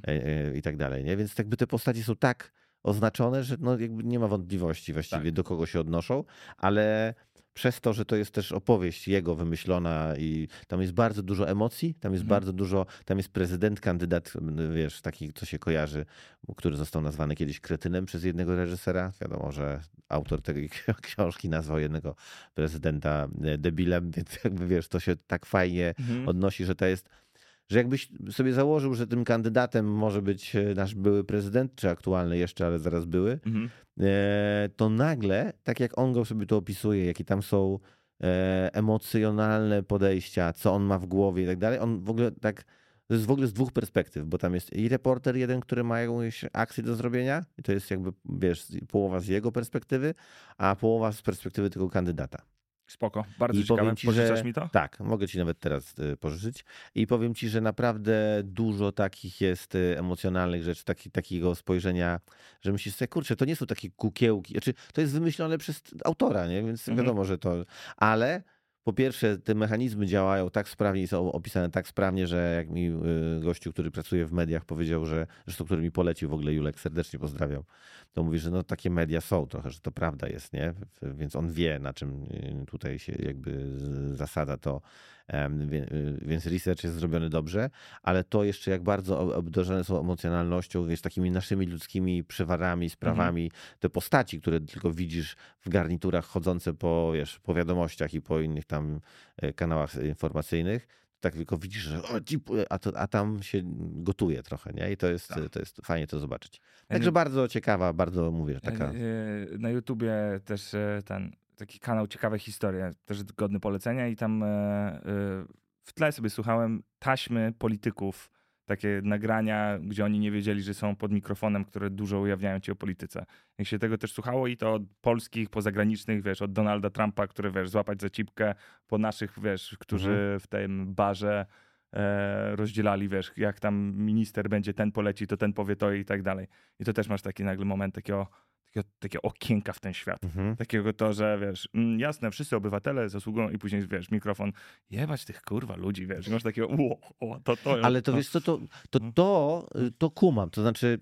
i tak dalej, nie? Więc jakby te postaci są tak oznaczone, że no jakby nie ma wątpliwości właściwie do kogo się odnoszą, ale przez to, że to jest też opowieść jego wymyślona i tam jest bardzo dużo emocji, tam jest bardzo dużo, tam jest prezydent, kandydat, wiesz, taki, co się kojarzy, który został nazwany kiedyś kretynem przez jednego reżysera. Wiadomo, że autor tej książki nazwał jednego prezydenta debilem, więc jakby wiesz, to się tak fajnie odnosi, że to jest, że jakbyś sobie założył, że tym kandydatem może być nasz były prezydent, czy aktualny jeszcze, ale zaraz były, to nagle, tak jak on go sobie to opisuje, jakie tam są emocjonalne podejścia, co on ma w głowie i tak dalej, on w ogóle tak, to jest w ogóle z 2 perspektyw, bo tam jest i reporter jeden, który ma jakąś akcję do zrobienia i to jest jakby, wiesz, połowa z jego perspektywy, a połowa z perspektywy tego kandydata. Spoko, bardzo ciekawe. Pożyczasz mi to? Tak, mogę ci nawet teraz pożyczyć. I powiem ci, że naprawdę dużo takich jest emocjonalnych rzeczy, takiego spojrzenia, że myślisz sobie, kurczę, to nie są takie kukiełki. Znaczy, to jest wymyślone przez autora, nie? Więc wiadomo, że to... Ale po pierwsze, te mechanizmy działają tak sprawnie i są opisane tak sprawnie, że jak mi gościu, który pracuje w mediach powiedział, że zresztą który mi polecił w ogóle, Julek, serdecznie pozdrawiam, to mówi, że no takie media są trochę, że to prawda jest, nie? Więc on wie, na czym tutaj się jakby zasada to, więc research jest zrobiony dobrze, ale to jeszcze jak bardzo obdarzone są emocjonalnością, wiesz, takimi naszymi ludzkimi przywarami, sprawami, te postaci, które tylko widzisz w garniturach chodzące po, wiesz, po wiadomościach i po innych tam kanałach informacyjnych, tak tylko widzisz, że a tam się gotuje trochę, nie? I to jest fajnie to zobaczyć. Także bardzo ciekawa, bardzo mówię, taka... Na YouTubie też taki kanał Ciekawe Historie, też godny polecenia i tam w tle sobie słuchałem taśmy polityków, takie nagrania, gdzie oni nie wiedzieli, że są pod mikrofonem, które dużo ujawniają ci o polityce. Jak się tego też słuchało i to od polskich, pozagranicznych, wiesz, od Donalda Trumpa, który, wiesz, złapać za cipkę, po naszych, wiesz, którzy w tym barze rozdzielali, wiesz, jak tam minister będzie, ten poleci, to ten powie to i tak dalej. I to też masz taki nagle moment takiego takie okienka w ten świat. Mhm. Takiego to, że wiesz, jasne, wszyscy obywatele zasługują i później, wiesz, mikrofon, jebać tych kurwa ludzi, wiesz, i masz takiego, Ale to wiesz co, to kumam, to znaczy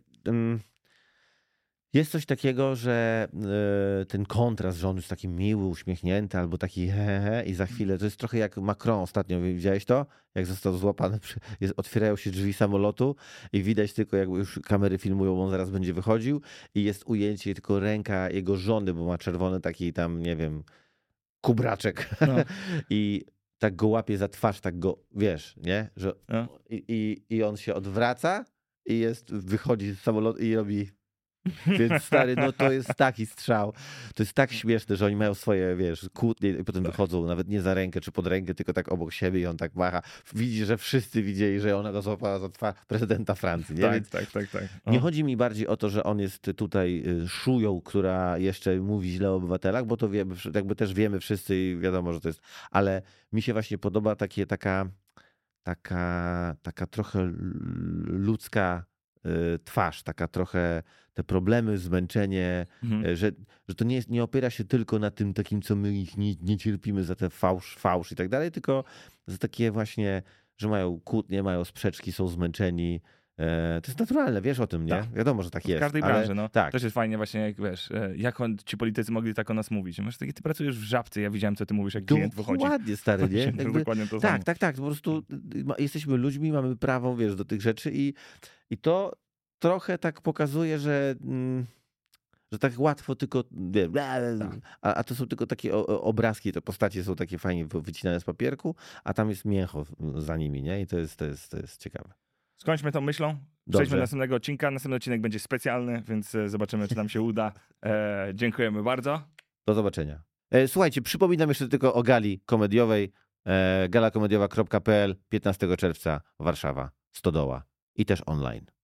jest coś takiego, że ten kontrast, że on jest taki miły, uśmiechnięty albo taki hehehe i za chwilę, to jest trochę jak Macron ostatnio, widziałeś to? Jak został złapany, otwierają się drzwi samolotu i widać tylko jak już kamery filmują, bo on zaraz będzie wychodził i jest ujęcie tylko ręka jego żony, bo ma czerwony taki tam, nie wiem, kubraczek No. i tak go łapie za twarz, tak go, wiesz, nie? Że, No. i on się odwraca i wychodzi z samolotu i robi... Więc stary, no to jest taki strzał. To jest tak śmieszne, że oni mają swoje, wiesz, kłótnie i potem wychodzą nawet nie za rękę czy pod rękę, tylko tak obok siebie i on tak macha. Widzi, że wszyscy widzieli, że ona go złapała za twarz prezydenta Francji. Nie? Tak, Więc tak. nie chodzi mi bardziej o to, że on jest tutaj szują, która jeszcze mówi źle o obywatelach, bo to wiemy, jakby też wiemy wszyscy i wiadomo, że to jest. Ale mi się właśnie podoba taka trochę ludzka twarz, taka trochę te problemy, zmęczenie, że to nie opiera się tylko na tym takim, co my ich nie cierpimy za te fałsz i tak dalej, tylko za takie właśnie, że mają kłótnie, mają sprzeczki, są zmęczeni. To jest naturalne, wiesz o tym, nie? Tak. Wiadomo, że tak jest. W każdej ale, branży, no. Tak. Też jest fajnie właśnie, jak wiesz, ci politycy mogli tak o nas mówić. Masz takie, ty pracujesz w Żabce, ja widziałem, co ty mówisz, jak klient wychodzi. Dokładnie, stary, nie? Jakby, Dokładnie to samo. tak. Po prostu jesteśmy ludźmi, mamy prawo, wiesz, do tych rzeczy i to trochę tak pokazuje, że tak łatwo tylko, a to są tylko takie obrazki, te postacie są takie fajnie wycinane z papierku, a tam jest mięcho za nimi, nie? I to jest ciekawe. Skończmy tą myślą. Przejdźmy do następnego odcinka. Następny odcinek będzie specjalny, więc zobaczymy, czy nam się uda. Dziękujemy bardzo. Do zobaczenia. Słuchajcie, przypominam jeszcze tylko o gali komediowej. Galakomediowa.pl 15 czerwca Warszawa, Stodoła i też online.